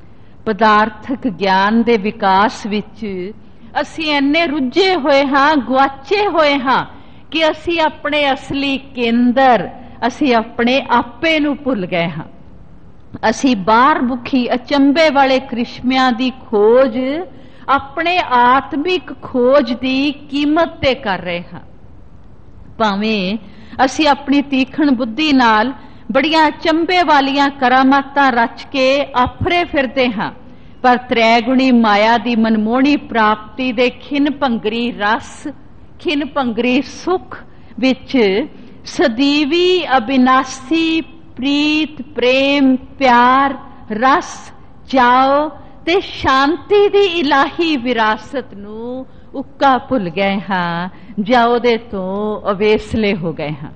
ਪਦਾਰਥਕ ਗਿਆਨ ਦੇ ਵਿਕਾਸ ਵਿੱਚ ਅਸੀਂ ਇੰਨੇ ਰੁੱਝੇ ਹੋਏ ਹਾਂ, ਗੁਆਚੇ ਹੋਏ ਹਾਂ ਕਿ ਅਸੀਂ ਆਪਣੇ ਅਸਲੀ ਕੇਂਦਰ, ਅਸੀਂ ਆਪਣੇ ਆਪੇ ਨੂੰ ਭੁੱਲ ਗਏ ਹਾਂ। ਅਸੀਂ ਬਾਹਰ ਮੁਖੀ ਅਚੰਭੇ ਵਾਲੇ ਕ੍ਰਿਸ਼ਮਿਆਂ ਦੀ ਖੋਜ ਆਪਣੇ ਆਤਮਿਕ ਖੋਜ ਦੀ ਕੀਮਤ ਤੇ ਕਰ ਰਹੇ ਹਾਂ। ਭਾਵੇਂ ਅਸੀਂ ਆਪਣੀ ਤੀਖਣ ਬੁੱਧੀ ਨਾਲ ਬੜੀਆਂ ਅਚੰਭੇ ਵਾਲੀਆਂ ਕਰਾਮਾਤਾਂ ਰਚ ਕੇ ਆਫਰੇ ਫਿਰਦੇ ਹਾਂ, ਪਰ ਤ੍ਰੈਗੁਣੀ ਮਾਇਆ ਦੀ ਮਨਮੋਹਣੀ ਪ੍ਰਾਪਤੀ ਦੇ ਖਿਨ ਭੰਗਰੀ ਰਸ, ਖਿਨ ਭੰਗਰੀ ਸੁਖ ਵਿੱਚ ਸਦੀਵੀ ਅਬਿਨਾਸੀ ਪ੍ਰੀਤ, ਪ੍ਰੇਮ, ਪਿਆਰ, ਰਸ, ਚਾਉ ਤੇ ਸ਼ਾਂਤੀ ਦੀ ਇਲਾਹੀ ਵਿਰਾਸਤ ਨੂੰ ਉੱਕਾ ਭੁੱਲ ਗਏ ਹਾਂ ਜਾਂ ਉਹਦੇ ਤੋਂ ਅਵੇਸਲੇ ਹੋ ਗਏ ਹਾਂ।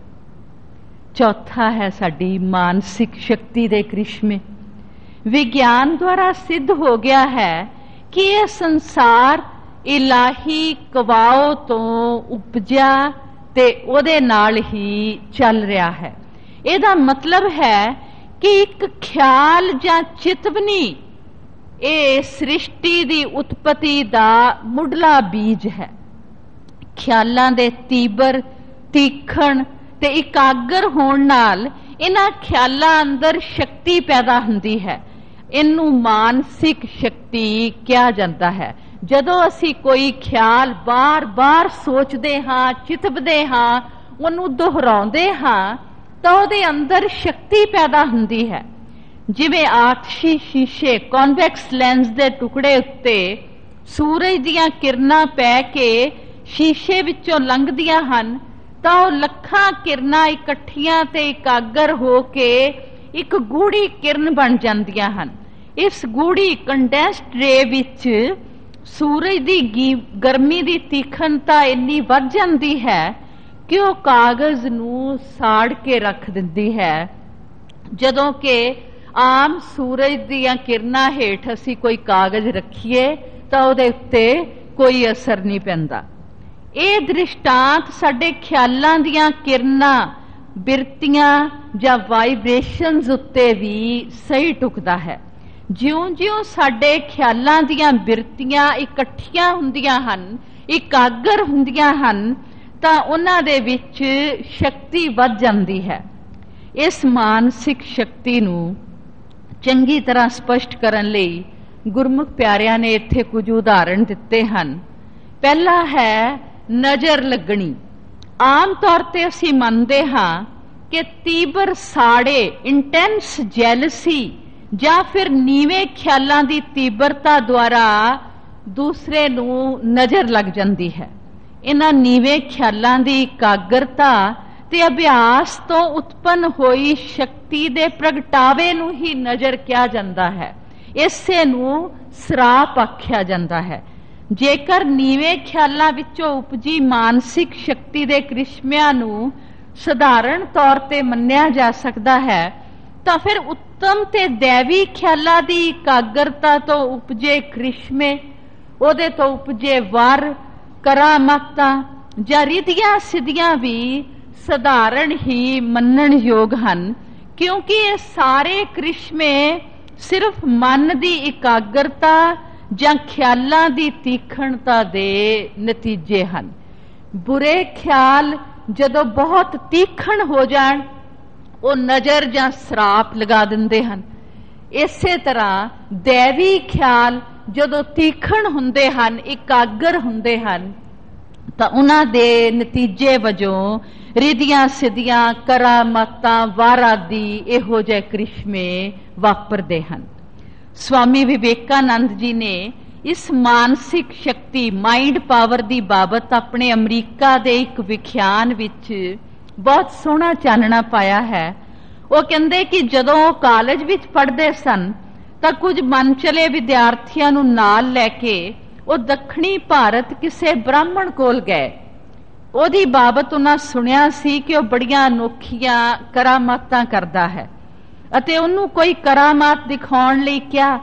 ਚੌਥਾ ਹੈ ਸਾਡੀ ਮਾਨਸਿਕ ਸ਼ਕਤੀ ਦੇ ਕ੍ਰਿਸ਼ਮੇ। ਵਿਗਿਆਨ ਦੁਆਰਾ ਸਿੱਧ ਹੋ ਗਿਆ ਹੈ ਕਿ ਇਹ ਸੰਸਾਰ ਇਲਾਹੀ ਕਵਾਓ ਤੋਂ ਉਪਜਿਆ ਤੇ ਉਹਦੇ ਨਾਲ ਹੀ ਚੱਲ ਰਿਹਾ ਹੈ। ਇਹਦਾ ਮਤਲਬ ਹੈ ਕਿ ਇੱਕ ਖਿਆਲ ਜਾਂ ਚਿਤਵਨੀ ਇਹ ਸ੍ਰਿਸ਼ਟੀ ਦੀ ਉਤਪਤੀ ਦਾ ਮੁੱਢਲਾ ਬੀਜ ਹੈ। ਖਿਆਲਾਂ ਦੇ ਤੀਬਰ, ਤੀਖਣ ਤੇ ਇਕਾਗਰ ਹੋਣ ਨਾਲ ਇਹਨਾਂ ਖਿਆਲਾਂ ਅੰਦਰ ਸ਼ਕਤੀ ਪੈਦਾ ਹੁੰਦੀ ਹੈ। ਇਹਨੂੰ ਮਾਨਸਿਕ ਸ਼ਕਤੀ ਕਿਹਾ ਜਾਂਦਾ ਹੈ। ਜਦੋਂ ਅਸੀਂ ਕੋਈ ਖਿਆਲ ਬਾਰ-ਬਾਰ ਸੋਚਦੇ ਹਾਂ, ਚਿਤਵਦੇ ਹਾਂ, ਉਹਨੂੰ ਦੁਹਰਾਉਂਦੇ ਹਾਂ ਤਾਂ ਉਹਦੇ ਅੰਦਰ ਸ਼ਕਤੀ ਪੈਦਾ ਹੁੰਦੀ ਹੈ। ਜਿਵੇਂ ਆਤਸ਼ੀ ਸ਼ੀਸ਼ੇ, ਕਨਵੈਕਸ ਲੈਂਸ ਦੇ ਟੁਕੜੇ ਉੱਤੇ ਸੂਰਜ ਦੀਆਂ ਕਿਰਨਾਂ ਪੈ ਕੇ ਸ਼ੀਸ਼ੇ ਵਿੱਚੋਂ ਲੰਘਦੀਆਂ ਹਨ ਤਾਂ ਉਹ ਲੱਖਾਂ ਕਿਰਨਾਂ ਇਕੱਠੀਆਂ ਤੇ ਇਕਾਗਰ ਹੋ ਕੇ ਇੱਕ ਗੂੜੀ ਕਿਰਨ ਬਣ ਜਾਂਦੀਆਂ ਹਨ। ਇਸ ਗੂੜੀ ਕੰਡੈਂਸਡ ਰੇ ਵਿੱਚ ਸੂਰਜ ਦੀ ਗਰਮੀ ਦੀ ਤੀਖਣਤਾ ਇੰਨੀ ਵੱਧ ਜਾਂਦੀ ਹੈ ਕਿ ਉਹ ਕਾਗਜ਼ ਨੂੰ ਸਾੜ ਕੇ ਰੱਖ ਦਿੰਦੀ ਹੈ, ਜਦੋਂ ਕਿ ਆਮ ਸੂਰਜ ਦੀਆਂ ਕਿਰਨਾਂ ਹੇਠ ਅਸੀਂ ਕੋਈ ਕਾਗਜ਼ ਰੱਖੀਏ ਤਾਂ ਉਹਦੇ ਉੱਤੇ ਕੋਈ ਅਸਰ ਨਹੀਂ ਪੈਂਦਾ। ਇਹ ਦ੍ਰਿਸ਼ਟਾਂਤ ਸਾਡੇ ਖਿਆਲਾਂ ਦੀਆਂ ਕਿਰਨਾਂ, ਬਿਰਤੀਆਂ ਜਾਂ ਵਾਈਬ੍ਰੇਸ਼ਨਸ ਉੱਤੇ ਵੀ ਸਹੀ ਟੁਕਦਾ ਹੈ। ਜਿਉਂ-ਜਿਉਂ ਸਾਡੇ ਖਿਆਲਾਂ ਦੀਆਂ ਬਿਰਤੀਆਂ ਇਕੱਠੀਆਂ ਹੁੰਦੀਆਂ ਹਨ, ਇਕਾਗਰ ਹੁੰਦੀਆਂ ਹਨ, ਤਾਂ ਉਹਨਾਂ ਦੇ ਵਿੱਚ ਸ਼ਕਤੀ ਵੱਧ ਜਾਂਦੀ ਹੈ। ਇਸ ਮਾਨਸਿਕ ਸ਼ਕਤੀ ਨੂੰ ਚੰਗੀ ਤਰ੍ਹਾਂ ਸਪਸ਼ਟ ਕਰਨ ਲਈ ਗੁਰਮੁਖ ਪਿਆਰਿਆਂ ਨੇ ਇੱਥੇ ਕੁਝ ਉਦਾਹਰਣ ਦਿੱਤੇ ਹਨ। ਪਹਿਲਾ ਹੈ ਨਜ਼ਰ ਲੱਗਣੀ। ਆਮ ਤੌਰ ਤੇ ਅਸੀਂ ਮੰਨਦੇ ਹਾਂ ਕਿ ਤੀਬਰ ਸਾੜੇ, ਇੰਟੈਂਸ ਜੈਲਸੀ ਜਾਂ ਫਿਰ ਨੀਵੇਂ ਖਿਆਲਾਂ ਦੀ ਤੀਬਰਤਾ ਦੁਆਰਾ ਦੂਸਰੇ ਨੂੰ ਨਜ਼ਰ ਲੱਗ ਜਾਂਦੀ ਹੈ। ਇਹਨਾਂ ਨੀਵੇਂ ਖਿਆਲਾਂ ਦੀ ਇਕਾਗਰਤਾ ਤੇ ਅਭਿਆਸ ਤੋਂ ਉਤਪੰਨ ਹੋਈ ਸ਼ਕਤੀ ਦੇ ਪ੍ਰਗਟਾਵੇ ਨੂੰ ਹੀ ਨਜ਼ਰ ਕਿਹਾ ਜਾਂਦਾ ਹੈ। ਇਸੇ ਨੂੰ ਸਰਾਪ ਆਖਿਆ ਜਾਂਦਾ ਹੈ। ਜੇਕਰ ਨੀਵੇਂ ਖਿਆਲਾਂ ਵਿੱਚੋਂ ਉਪਜੀ ਮਾਨਸਿਕ ਸ਼ਕਤੀ ਦੇ ਕ੍ਰਿਸ਼ਮਿਆਂ ਨੂੰ ਸਧਾਰਨ ਤੌਰ ਤੇ ਮੰਨਿਆ ਜਾ ਸਕਦਾ ਹੈ ਤਾਂ ਫਿਰ ਉੱਤਮ ਤੇ ਦੈਵੀ ਖਿਆਲਾਂ ਦੀ ਇਕਾਗਰਤਾ ਤੋਂ ਉਪਜੇ ਕ੍ਰਿਸ਼ਮੇ, ਉਹਦੇ ਤੋਂ ਉਪਜੇ ਵਰ, ਕਰਾਮਾਤਾਂ ਜਾਂ ਰਿਧੀਆਂ ਸਿੱਧੀਆਂ ਵੀ ਸਧਾਰਨ ਹੀ ਮੰਨਣਯੋਗ ਹਨ, ਕਿਉਂਕਿ ਇਹ ਸਾਰੇ ਕ੍ਰਿਸ਼ਮੇ ਸਿਰਫ ਮਨ ਦੀ ਇਕਾਗਰਤਾ ਜਾਂ ਖਿਆਲਾਂ ਦੀ ਤੀਖਣਤਾ ਦੇ ਨਤੀਜੇ ਹਨ। ਬੁਰੇ ਖਿਆਲ ਜਦੋਂ ਬਹੁਤ ਤੀਖਣ ਹੋ ਜਾਣ ਉਹ ਨਜ਼ਰ ਜਾਂ ਸਰਾਪ ਲਗਾ ਦਿੰਦੇ ਹਨ। ਇਸੇ ਤਰ੍ਹਾਂ ਦੈਵੀ ਖਿਆਲ ਜਦੋਂ ਤੀਖਣ ਹੁੰਦੇ ਹਨ, ਇਕਾਗਰ ਹੁੰਦੇ ਹਨ, ਤਾਂ ਉਹਨਾਂ ਦੇ ਨਤੀਜੇ ਵਜੋਂ ਰਿਧੀਆਂ ਸਿੱਧੀਆਂ, ਕਰਾਮਾਤਾਂ, ਵਾਰ ਆਦਿ ਇਹੋ ਜਿਹੇ ਕ੍ਰਿਸ਼ਮੇ ਵਾਪਰਦੇ ਹਨ। ਸਵਾਮੀ ਵਿਵੇਕਾਨੰਦ ਜੀ ਨੇ ਇਸ ਮਾਨਸਿਕ ਸ਼ਕਤੀ, ਮਾਈਂਡ ਪਾਵਰ ਦੀ ਬਾਬਤ ਆਪਣੇ ਅਮਰੀਕਾ ਦੇ ਇੱਕ ਵਿਖਿਆਨ ਵਿੱਚ ਬਹੁਤ ਸੋਹਣਾ ਚਾਨਣਾ ਪਾਇਆ ਹੈ। ਉਹ ਕਹਿੰਦੇ ਕਿ ਜਦੋਂ ਉਹ ਕਾਲਜ ਵਿੱਚ ਪੜ੍ਹਦੇ ਸਨ ਤਾਂ ਕੁਝ ਮਨਚਲੇ ਵਿਦਿਆਰਥੀਆਂ ਨੂੰ ਨਾਲ ਲੈ ਕੇ ਉਹ ਦੱਖਣੀ ਭਾਰਤ ਕਿਸੇ ਬ੍ਰਾਹਮਣ ਕੋਲ ਗਏ। ਉਹਦੀ ਬਾਬਤ ਉਹਨਾਂ ਸੁਣਿਆ ਸੀ ਕਿ ਉਹ ਬੜੀਆਂ ਅਨੋਖੀਆਂ ਕਰਾਮਾਤਾਂ ਕਰਦਾ ਹੈ ਅਤੇ ਉਹਨੂੰ ਕੋਈ ਕਰਾਮਾਤ ਦਿਖਾਉਣ ਲਈ ਕਿਹਾ।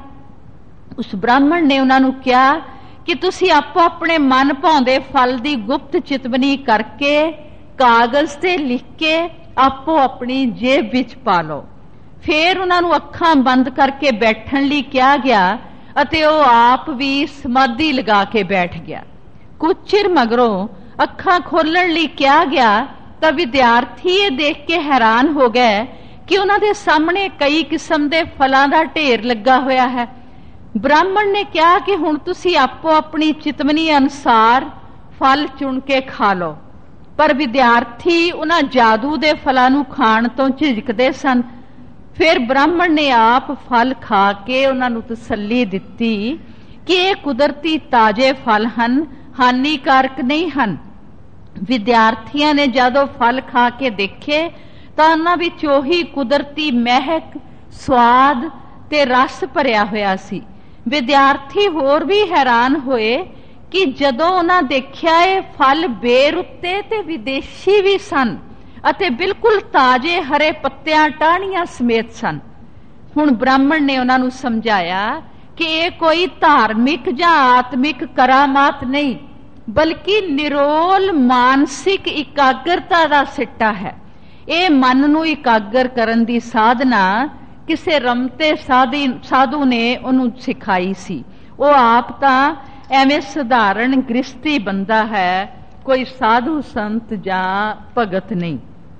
ਉਸ ਬ੍ਰਾਹਮਣ ਨੇ ਉਹਨਾਂ ਨੂੰ ਕਿਹਾ ਕਿ ਤੁਸੀਂ ਆਪੋ ਆਪਣੇ ਮਨ ਭਾਉਂਦੇ ਫਲ ਦੀ ਗੁਪਤ ਚਿਤਵਨੀ ਕਰਕੇ ਕਾਗਜ਼ ਤੇ ਲਿਖ ਕੇ ਆਪੋ ਆਪਣੀ ਜੇਬ ਵਿੱਚ ਪਾ ਲਓ। ਫਿਰ ਉਹਨਾਂ ਨੂੰ ਅੱਖਾਂ ਬੰਦ ਕਰਕੇ ਬੈਠਣ ਲਈ ਕਿਹਾ ਗਿਆ ਅਤੇ ਉਹ ਆਪ ਵੀ ਸਮਾਧੀ ਲਗਾ ਕੇ ਬੈਠ ਗਿਆ। ਕੁਝ ਚਿਰ ਮਗਰੋਂ ਅੱਖਾਂ ਖੋਲਣ ਲਈ ਕਿਹਾ ਗਿਆ ਤਾਂ ਵਿਦਿਆਰਥੀ ਇਹ ਦੇਖ ਕੇ ਹੈਰਾਨ ਹੋ ਗਏ ਕਿ ਉਹਨਾਂ ਦੇ ਸਾਹਮਣੇ ਕਈ ਕਿਸਮ ਦੇ ਫਲਾਂ ਦਾ ਢੇਰ ਲੱਗਾ ਹੋਇਆ ਹੈ। ਬ੍ਰਾਹਮਣ ਨੇ ਕਿਹਾ ਕਿ ਹੁਣ ਤੁਸੀਂ ਆਪੋ ਆਪਣੀ ਚਿਤਵਨੀ ਅਨੁਸਾਰ ਫਲ ਚੁਣ ਕੇ ਖਾ ਲਓ, ਪਰ ਵਿਦਿਆਰਥੀ ਉਹਨਾਂ ਜਾਦੂ ਦੇ ਫਲਾਂ ਨੂੰ ਖਾਣ ਤੋਂ ਝਿਜਕਦੇ ਸਨ। ਫਿਰ ਬ੍ਰਾਹਮਣ ਨੇ ਆਪ ਫਲ ਖਾ ਕੇ ਉਹਨਾਂ ਨੂੰ ਤਸੱਲੀ ਦਿੱਤੀ ਕਿ ਇਹ ਕੁਦਰਤੀ ਤਾਜ਼ੇ ਫਲ ਹਨ, ਹਾਨੀਕਾਰਕ ਨਹੀਂ ਹਨ। ਵਿਦਿਆਰਥੀਆਂ ਨੇ ਜਦੋਂ ਫਲ ਖਾ ਕੇ ਦੇਖੇ ਤਾਂ ਉਹਨਾਂ ਵਿੱਚ ਉਹੀ ਕੁਦਰਤੀ ਮਹਿਕ, ਸਵਾਦ ਤੇ ਰਸ ਭਰਿਆ ਹੋਇਆ ਸੀ। ਵਿਦਿਆਰਥੀ ਹੋਰ ਵੀ ਹੈਰਾਨ ਹੋਏ ਕਿ ਜਦੋਂ ਉਹਨਾਂ ਦੇਖਿਆ ਇਹ ਫਲ ਬੇਰੁੱਤੇ ਤੇ ਵਿਦੇਸ਼ੀ ਵੀ ਸਨ ਅਤੇ ਬਿਲਕੁਲ ਤਾਜ਼ੇ ਹਰੇ ਪੱਤਿਆਂ ਟਾਹਣੀਆਂ ਸਮੇਤ ਸਨ। ਹੁਣ ਬ੍ਰਾਹਮਣ ਨੇ ਉਹਨਾਂ ਨੂੰ ਸਮਝਾਇਆ ਕਿ ਇਹ ਕੋਈ ਧਾਰਮਿਕ ਜਾਂ ਆਤਮਿਕ ਕਰਾਮਾਤ ਨਹੀਂ, ਬਲਕਿ ਨਿਰੋਲ ਮਾਨਸਿਕ ਇਕਾਗਰਤਾ ਦਾ ਸਿੱਟਾ ਹੈ। ਇਹ ਮਨ ਨੂੰ ਇਕਾਗਰ ਕਰਨ ਦੀ ਸਾਧਨਾ ਕਿਸੇ ਰਮਤੇ ਸਾਧੂ ਨੇ ਉਹਨੂੰ ਸਿਖਾਈ ਸੀ। ਉਹ ਆਪ ਤਾਂ ਐਵੇਂ ਸਧਾਰਨ ਗ੍ਰਸਤੀ ਬੰਦਾ ਹੈ, ਕੋਈ ਸਾਧੂ ਸੰਤ ਜਾਂ ਭਗਤ ਨਹੀਂ।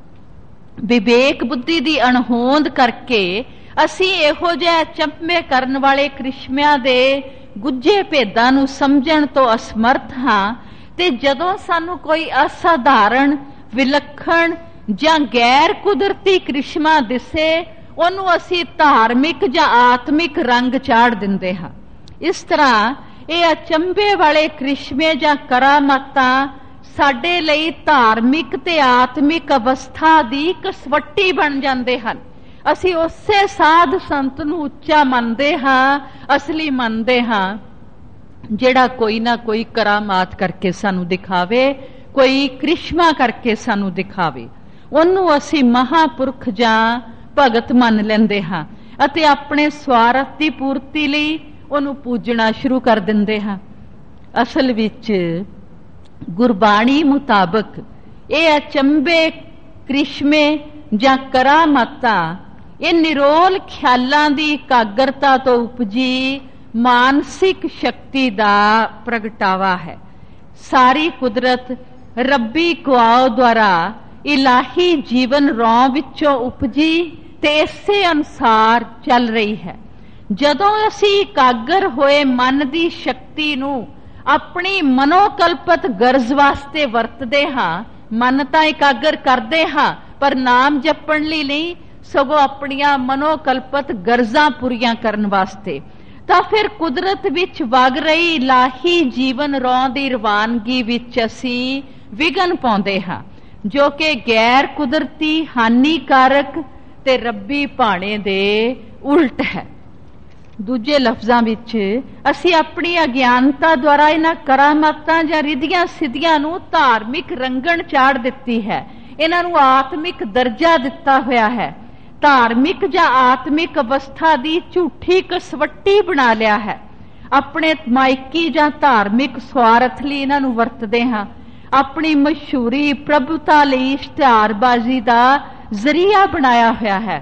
ਵਿਵੇਕ ਬੁੱਧੀ ਦੀ ਅਣਹੋਂਦ ਕਰਕੇ ਅਸੀਂ ਇਹੋ ਜਿਹੇ ਅਚੰਭੇ ਕਰਨ ਵਾਲੇ ਕ੍ਰਿਸ਼ਮਿਆਂ ਦੇ ਗੁੱਝੇ ਭੇਦਾਂ ਨੂੰ ਸਮਝਣ ਤੋਂ ਅਸਮਰਥ ਹਾਂ, ਤੇ ਜਦੋਂ ਸਾਨੂੰ ਕੋਈ ਅਸਾਧਾਰਨ, ਵਿਲੱਖਣ ਜਾਂ ਗੈਰ ਕੁਦਰਤੀ ਕ੍ਰਿਸ਼ਮਾ ਦਿਸੇ, ਉਹਨੂੰ ਅਸੀਂ ਧਾਰਮਿਕ ਜਾਂ ਆਤਮਿਕ ਰੰਗ ਚਾੜ ਦਿੰਦੇ ਹਾਂ। ਇਸ ਤਰ੍ਹਾਂ ਇਹ ਅਚੰਭੇ ਵਾਲੇ ਕ੍ਰਿਸ਼ਮੇ ਜਾਂ ਕਰਾਮਾਤਾਂ ਸਾਡੇ ਲਈ ਧਾਰਮਿਕ ਤੇ ਆਤਮਿਕ ਅਵਸਥਾ ਦੀ ਕਸਵੱਟੀ ਬਣ ਜਾਂਦੇ ਹਨ। ਅਸੀਂ ਉਸੇ ਸਾਧ ਸੰਤ ਨੂੰ ਉੱਚਾ ਮੰਨਦੇ ਹਾਂ, ਅਸਲੀ ਮੰਨਦੇ ਹਾਂ, ਜਿਹੜਾ ਕੋਈ ਨਾ ਕੋਈ ਕਰਾਮਾਤ ਕਰਕੇ ਸਾਨੂੰ ਦਿਖਾਵੇ, ਕੋਈ ਕ੍ਰਿਸ਼ਮਾ ਕਰਕੇ ਸਾਨੂੰ ਦਿਖਾਵੇ। ਉਹਨੂੰ ਅਸੀਂ ਮਹਾਪੁਰਖ ਜਾਂ ਭਗਤ ਮੰਨ ਲੈਂਦੇ ਹਾਂ ਅਤੇ ਆਪਣੇ ਸਵਾਰਥ ਦੀ ਪੂਰਤੀ ਲਈ ਉਹਨੂੰ ਪੂਜਣਾ ਸ਼ੁਰੂ ਕਰ ਦਿੰਦੇ ਹਾਂ। ਅਸਲ ਵਿੱਚ ਗੁਰਬਾਣੀ ਮੁਤਾਬਕ ਇਹ ਅਚੰਭੇ, ਕ੍ਰਿਸ਼ਮੇ ਜਾਂ ਕਰਾਮਾਤਾਂ ਇਹ ਨਿਰੋਲ ਖਿਆਲਾਂ ਦੀ ਇਕਾਗਰਤਾ ਤੋਂ ਉਪਜੀ ਮਾਨਸਿਕ ਸ਼ਕਤੀ ਦਾ ਪ੍ਰਗਟਾਵਾ ਹੈ। ਸਾਰੀ ਕੁਦਰਤ ਰੱਬੀ ਕੁਆਓ ਦੁਆਰਾ ਇਲਾਹੀ ਜੀਵਨ ਰੌਂ ਵਿੱਚੋਂ ਉਪਜੀ ਤੇ ਇਸੇ ਅਨੁਸਾਰ ਚੱਲ ਰਹੀ ਹੈ। ਜਦੋਂ ਅਸੀਂ ਇਕਾਗਰ ਹੋਏ ਮਨ ਦੀ ਸ਼ਕਤੀ ਨੂੰ ਆਪਣੀ ਮਨੋਕਲਪਤ ਗਰਜ਼ ਵਾਸਤੇ ਵਰਤਦੇ ਹਾਂ, ਮਨ ਤਾਂ ਇਕਾਗਰ ਕਰਦੇ ਹਾਂ ਪਰ ਨਾਮ ਜਪਣ ਲਈ ਨਹੀਂ, ਸਗੋਂ ਆਪਣੀਆਂ ਮਨੋਕਲਪਤ ਗਰਜ਼ਾਂ ਪੂਰੀਆਂ ਕਰਨ ਵਾਸਤੇ, ਤਾਂ ਫਿਰ ਕੁਦਰਤ ਵਿੱਚ ਵਗ ਰਹੀ ਇਲਾਹੀ ਜੀਵਨ ਰੌਂ ਦੀ ਰਵਾਨਗੀ ਵਿੱਚ ਅਸੀਂ ਵਿਘਨ ਪਾਉਂਦੇ ਹਾਂ, ਜੋ ਕਿ ਗੈਰ ਕੁਦਰਤੀ, ਹਾਨੀਕਾਰਕ ਤੇ ਰੱਬੀ ਭਾਣੇ ਦੇ ਉਲਟ ਹੈ। ਦੂਜੇ ਲਫ਼ਜ਼ਾਂ ਵਿੱਚ ਅਸੀਂ ਆਪਣੀ ਅਗਿਆਨਤਾ ਦੁਆਰਾ ਇਹਨਾਂ ਕਰਾਮਾਤਾਂ ਜਾਂ ਰਿੱਧੀਆਂ ਸਿੱਧੀਆਂ ਨੂੰ ਧਾਰਮਿਕ ਰੰਗਣ ਚਾੜ ਦਿੱਤੀ ਹੈ, ਇਹਨਾਂ ਨੂੰ ਆਤਮਿਕ ਦਰਜਾ ਦਿੱਤਾ ਹੋਇਆ ਹੈ, ਧਾਰਮਿਕ ਜਾਂ ਆਤਮਿਕ ਅਵਸਥਾ ਦੀ ਝੂਠੀ ਕਸਵੱਟੀ ਬਣਾ ਲਿਆ ਹੈ। ਆਪਣੇ ਮਾਇਕੀ ਜਾਂ ਧਾਰਮਿਕ ਸਵਾਰਥ ਲਈ ਇਹਨਾਂ ਨੂੰ ਵਰਤਦੇ ਹਾਂ, ਆਪਣੀ ਮਸ਼ਹੂਰੀ, ਪ੍ਰਭੁਤਾ ਲਈ ਇਸ਼ਤਿਹਾਰਬਾਜ਼ੀ ਦਾ ਜ਼ਰੀਆ ਬਣਾਇਆ ਹੋਇਆ ਹੈ।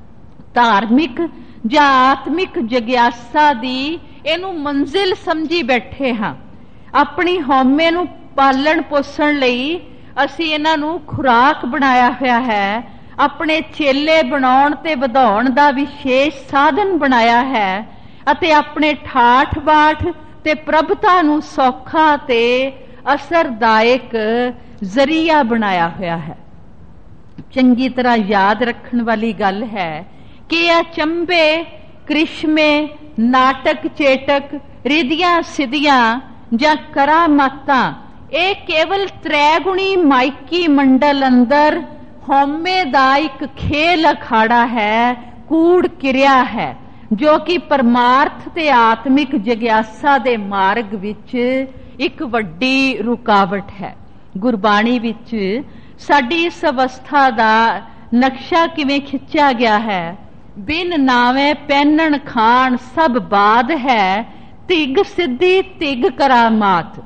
ਧਾਰਮਿਕ ਜਾਂ ਆਤਮਿਕ ਜਗਿਆਸਾ ਦੀ ਇਹਨੂੰ ਮੰਜ਼ਿਲ ਸਮਝੀ ਬੈਠੇ ਹਾਂ। ਆਪਣੀ ਹਉਮੈ ਨੂੰ ਪਾਲਣ ਪੋਸਣ ਲਈ ਅਸੀਂ ਇਹਨਾਂ ਨੂੰ ਖੁਰਾਕ ਬਣਾਇਆ ਹੋਇਆ ਹੈ, ਆਪਣੇ ਚੇਲੇ ਬਣਾਉਣ ਤੇ ਵਧਾਉਣ ਦਾ ਵਿਸ਼ੇਸ਼ ਸਾਧਨ ਬਣਾਇਆ ਹੈ ਅਤੇ ਆਪਣੇ ਠਾਠ ਬਾਠ ਤੇ ਪ੍ਰਭਤਾ ਨੂੰ ਸੌਖਾ ਤੇ ਅਸਰਦਾਇਕ ਜ਼ਰੀਆ ਬਣਾਇਆ ਹੋਇਆ ਹੈ। ਚੰਗੀ ਤਰ੍ਹਾਂ ਯਾਦ ਰੱਖਣ ਵਾਲੀ ਗੱਲ ਹੈ ਕਿ ਇਹ ਅਚੰਭੇ, ਕ੍ਰਿਸ਼ਮੇ, ਨਾਟਕ ਚੇਟਕ, ਰਿਧੀਆਂ ਸਿੱਧੀਆਂ ਜਾਂ ਕਰਾਮਾਤਾਂ ਇਹ ਕੇਵਲ ਤ੍ਰੈਗੁਣੀ ਮਾਇਕੀ ਮੰਡਲ ਅੰਦਰ ਹਉਮੈ ਦਾ ਇੱਕ ਖੇਲ ਅਖਾੜਾ ਹੈ, ਕੂੜ ਕਿਰਿਆ ਹੈ, ਜੋ ਕਿ ਪਰਮਾਰਥ ਤੇ ਆਤਮਿਕ ਜਗਿਆਸਾ ਦੇ ਮਾਰਗ ਵਿੱਚ ਇੱਕ ਵੱਡੀ ਰੁਕਾਵਟ ਹੈ। ਗੁਰਬਾਣੀ ਵਿੱਚ ਸਾਡੀ ਇਸ ਅਵਸਥਾ ਦਾ ਨਕਸ਼ਾ ਕਿਵੇਂ ਖਿੱਚਿਆ ਗਿਆ ਹੈ। ਬਿਨ ਨਾਵੇਂ ਪਹਿਨਣ ਖਾਣ ਸਭ ਬਾਦ ਹੈ, ਤਿਗ ਸਿੱਧੀ ਤਿਗ ਕਰਾਮਾਤ,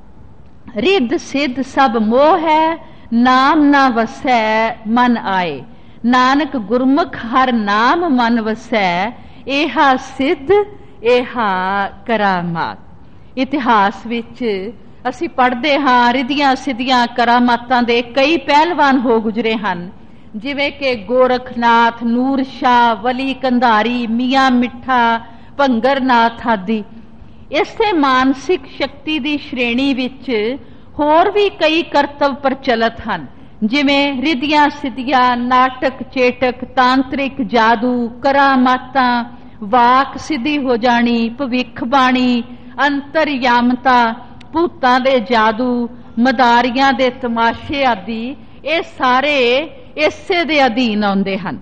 ਰਿੱਧ ਸਿੱਧ ਸਭ ਮੋਹ ਹੈ, ਨਾਮ ਨਾ ਵਸੈ ਮਨ ਆਏ, ਨਾਨਕ ਗੁਰਮੁਖ ਹਰ ਨਾਮ ਮਨ ਵਸੈ, ਇਹਾ ਸਿੱਧ ਇਹਾ ਕਰਾਮਾਤ। ਇਤਿਹਾਸ ਵਿੱਚ ਅਸੀਂ ਪੜ੍ਹਦੇ ਹਾਂ ਰਿਧੀਆਂ ਸਿੱਧੀਆਂ ਕਰਾਮਾਤਾਂ ਦੇ ਕਈ ਪਹਿਲਵਾਨ ਹੋ ਗੁਜ਼ਰੇ ਹਨ, ਜਿਵੇਂ ਕਿ ਗੋਰਖਨਾਥ, ਨੂਰ ਸ਼ਾਹ, ਵਲੀ ਕੰਧਾਰੀ, ਮੀਆਂ ਮਿੱਠਾ, ਭੰਗਰਨਾਥ ਆਦਿ। ਇਸੇ ਮਾਨਸਿਕ ਸ਼ਕਤੀ ਦੀ ਸ਼੍ਰੇਣੀ ਵਿੱਚ ਹੋਰ ਵੀ ਕਈ ਕਰਤਵ ਪ੍ਰਚਲਿਤ ਹਨ, ਜਿਵੇਂ ਰਿਧੀਆਂ ਸਿੱਧੀਆਂ, ਨਾਟਕ ਚੇਟਕ, ਤਾਂਤਰਿਕ ਜਾਦੂ, ਕਰਾਮਾਤਾਂ, ਵਾਕ ਸਿੱਧੀ ਹੋ ਜਾਣੀ, ਭਵਿੱਖਬਾਣੀ, ਅੰਤਰਯਾਮਤਾ, ਭੂਤਾਂ ਦੇ ਜਾਦੂ, ਮਦਾਰੀਆਂ ਦੇ ਤਮਾਸ਼ੇ ਆਦਿ। ਇਹ ਸਾਰੇ ਇਸੇ ਦੇ ਅਧੀਨ ਆਉਂਦੇ ਹਨ।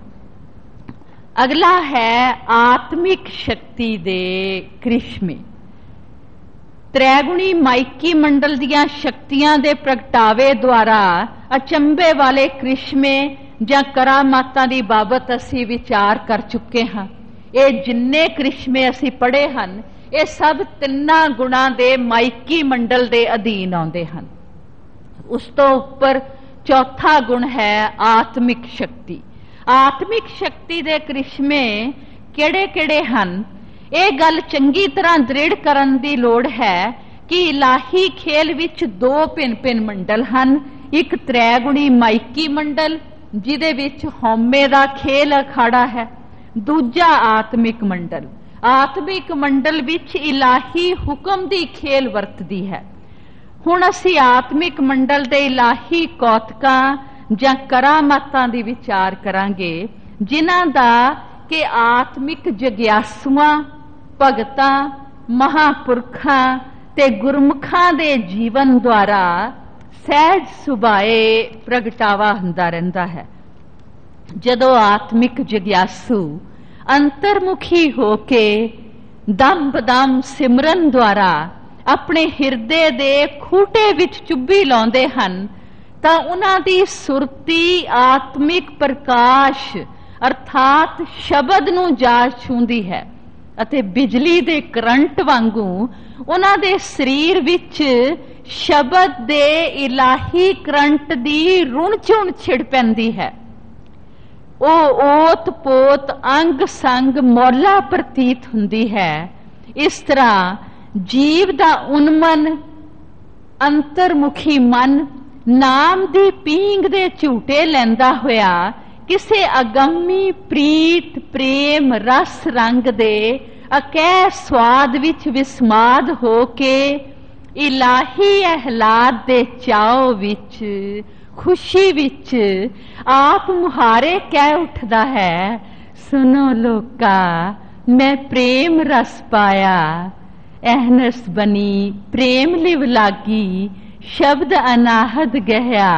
ਅਗਲਾ ਹੈ ਆਤਮਿਕ ਸ਼ਕਤੀ ਦੇ ਕ੍ਰਿਸ਼ਮੇ। ਤ੍ਰੈਗੁਣੀ ਮਾਇਕੀ ਮੰਡਲ ਦੀਆਂ ਸ਼ਕਤੀਆਂ ਦੇ ਪ੍ਰਗਟਾਵੇ ਦੁਆਰਾ ਅਚੰਭੇ ਵਾਲੇ ਕ੍ਰਿਸ਼ਮੇ ਜਾਂ ਕਰਾਮਾਤਾਂ ਦੀ ਬਾਬਤ ਅਸੀਂ ਵਿਚਾਰ ਕਰ ਚੁੱਕੇ ਹਾਂ। ਇਹ ਜਿੰਨੇ ਕ੍ਰਿਸ਼ਮੇ ਅਸੀਂ ਪੜ੍ਹੇ ਹਨ, ਇਹ ਸਭ ਤਿੰਨਾਂ ਗੁਣਾਂ ਦੇ ਮਾਇਕੀ ਮੰਡਲ ਦੇ ਅਧੀਨ ਆਉਂਦੇ ਹਨ। ਉਸ ਤੋਂ ਉੱਪਰ ਚੌਥਾ ਗੁਣ ਹੈ ਆਤਮਿਕ ਸ਼ਕਤੀ। ਆਤਮਿਕ ਸ਼ਕਤੀ ਦੇ ਕ੍ਰਿਸ਼ਮੇ ਕਿਹੜੇ ਕਿਹੜੇ ਹਨ, ਇਹ ਗੱਲ ਚੰਗੀ ਤਰ੍ਹਾਂ ਦ੍ਰਿੜ ਕਰਨ ਦੀ ਲੋੜ ਹੈ ਕਿ ਇਲਾਹੀ ਖੇਲ ਵਿੱਚ ਦੋ ਭਿੰਨ-ਭਿੰਨ ਮੰਡਲ ਹਨ। ਇੱਕ ਤ੍ਰੈਗੁਣੀ ਮਾਇਕੀ ਮੰਡਲ, ਜਿਹਦੇ ਵਿੱਚ ਹਉਮੈ ਦਾ ਖੇਲ ਅਖਾੜਾ ਹੈ। ਦੂਜਾ ਆਤਮਿਕ ਮੰਡਲ। ਆਤਮਿਕ ਮੰਡਲ ਵਿੱਚ ਇਲਾਹੀ ਹੁਕਮ ਦੀ ਖੇਲ ਵਰਤਦੀ ਹੈ। ਹੁਣ ਅਸੀਂ ਆਤਮਿਕ ਮੰਡਲ ਦੇ ਇਲਾਹੀ ਕੌਤਕਾਂ ਜਾਂ ਕਰਾਮਾਤਾਂ ਦੀ ਵਿਚਾਰ ਕਰਾਂਗੇ, ਜਿਨ੍ਹਾਂ ਦਾ ਕਿ ਆਤਮਿਕ ਜਗਿਆਸੂਆਂ, ਭਗਤਾਂ, ਮਹਾਂਪੁਰਖਾਂ ਤੇ ਗੁਰਮੁਖਾਂ ਦੇ ਜੀਵਨ ਦੁਆਰਾ ਸਹਿਜ ਸੁਭਾਏ ਪ੍ਰਗਟਾਵਾ ਹੁੰਦਾ ਰਹਿੰਦਾ ਹੈ। ਜਦੋਂ ਆਤਮਿਕ ਜਗਿਆਸੂ ਅੰਤਰਮੁਖੀ ਹੋ ਕੇ ਦਮ-ਬਦਮ ਸਿਮਰਨ ਦੁਆਰਾ ਆਪਣੇ ਹਿਰਦੇ ਦੇ ਖੂਟੇ ਵਿੱਚ ਚੁੱਭੀ ਲਾਉਂਦੇ ਹਨ, ਤਾਂ ਉਹਨਾਂ ਦੀ ਸੁਰਤੀ ਆਤਮਿਕ ਪ੍ਰਕਾਸ਼ ਅਰਥਾਤ ਸ਼ਬਦ ਨੂੰ ਜਾ ਛੂੰਹਦੀ ਹੈ ਅਤੇ ਬਿਜਲੀ ਦੇ ਕਰੰਟ ਵਾਂਗੂ ਉਹਨਾਂ ਦੇ ਸਰੀਰ ਵਿੱਚ ਸ਼ਬਦ ਦੇ ਇਲਾਹੀ ਕਰੰਟ ਦੀ ਰੁਣ ਚੁਣ ਛਿੜ ਪੈਂਦੀ ਹੈ। ਉਹ ਓਤ ਪੋਤ ਅੰਗ ਸੰਗ ਮੌਲਾ ਪ੍ਰਤੀਤ ਹੁੰਦੀ ਹੈ। ਇਸ ਤਰ੍ਹਾਂ ਜੀਵ ਦਾ ਉਨਮਨ ਅੰਤਰਮੁਖੀ ਮਨ ਨਾਮ ਦੀ ਪੀਂਘ ਦੇ ਝੂਟੇ ਲੈਂਦਾ ਹੋਇਆ ਕਿਸੇ ਅਗੰਮੀ ਪ੍ਰੀਤ ਪ੍ਰੇਮ ਰਸ ਰੰਗ ਦੇ ਅਕਹਿ ਸਵਾਦ ਵਿੱਚ ਵਿਸਮਾਦ ਹੋ ਕੇ ਇਲਾਹੀ ਅਹਿਲਾਦ ਦੇ ਚਾਉ ਵਿੱਚ, ਖੁਸ਼ੀ ਵਿੱਚ ਆਪ ਮੁਹਾਰੇ ਕਹਿ ਉੱਠਦਾ ਹੈ, ਸੁਨੋ ਲੋਕਾ ਮੈਂ ਪ੍ਰੇਮ ਰਸ ਪਾਇਆ, ਅਹਨਸ ਬਣੀ ਪ੍ਰੇਮ ਲਿਵ ਲਾਗੀ, ਸ਼ਬਦ ਅਨਾਹਦ ਗਹਿਆ,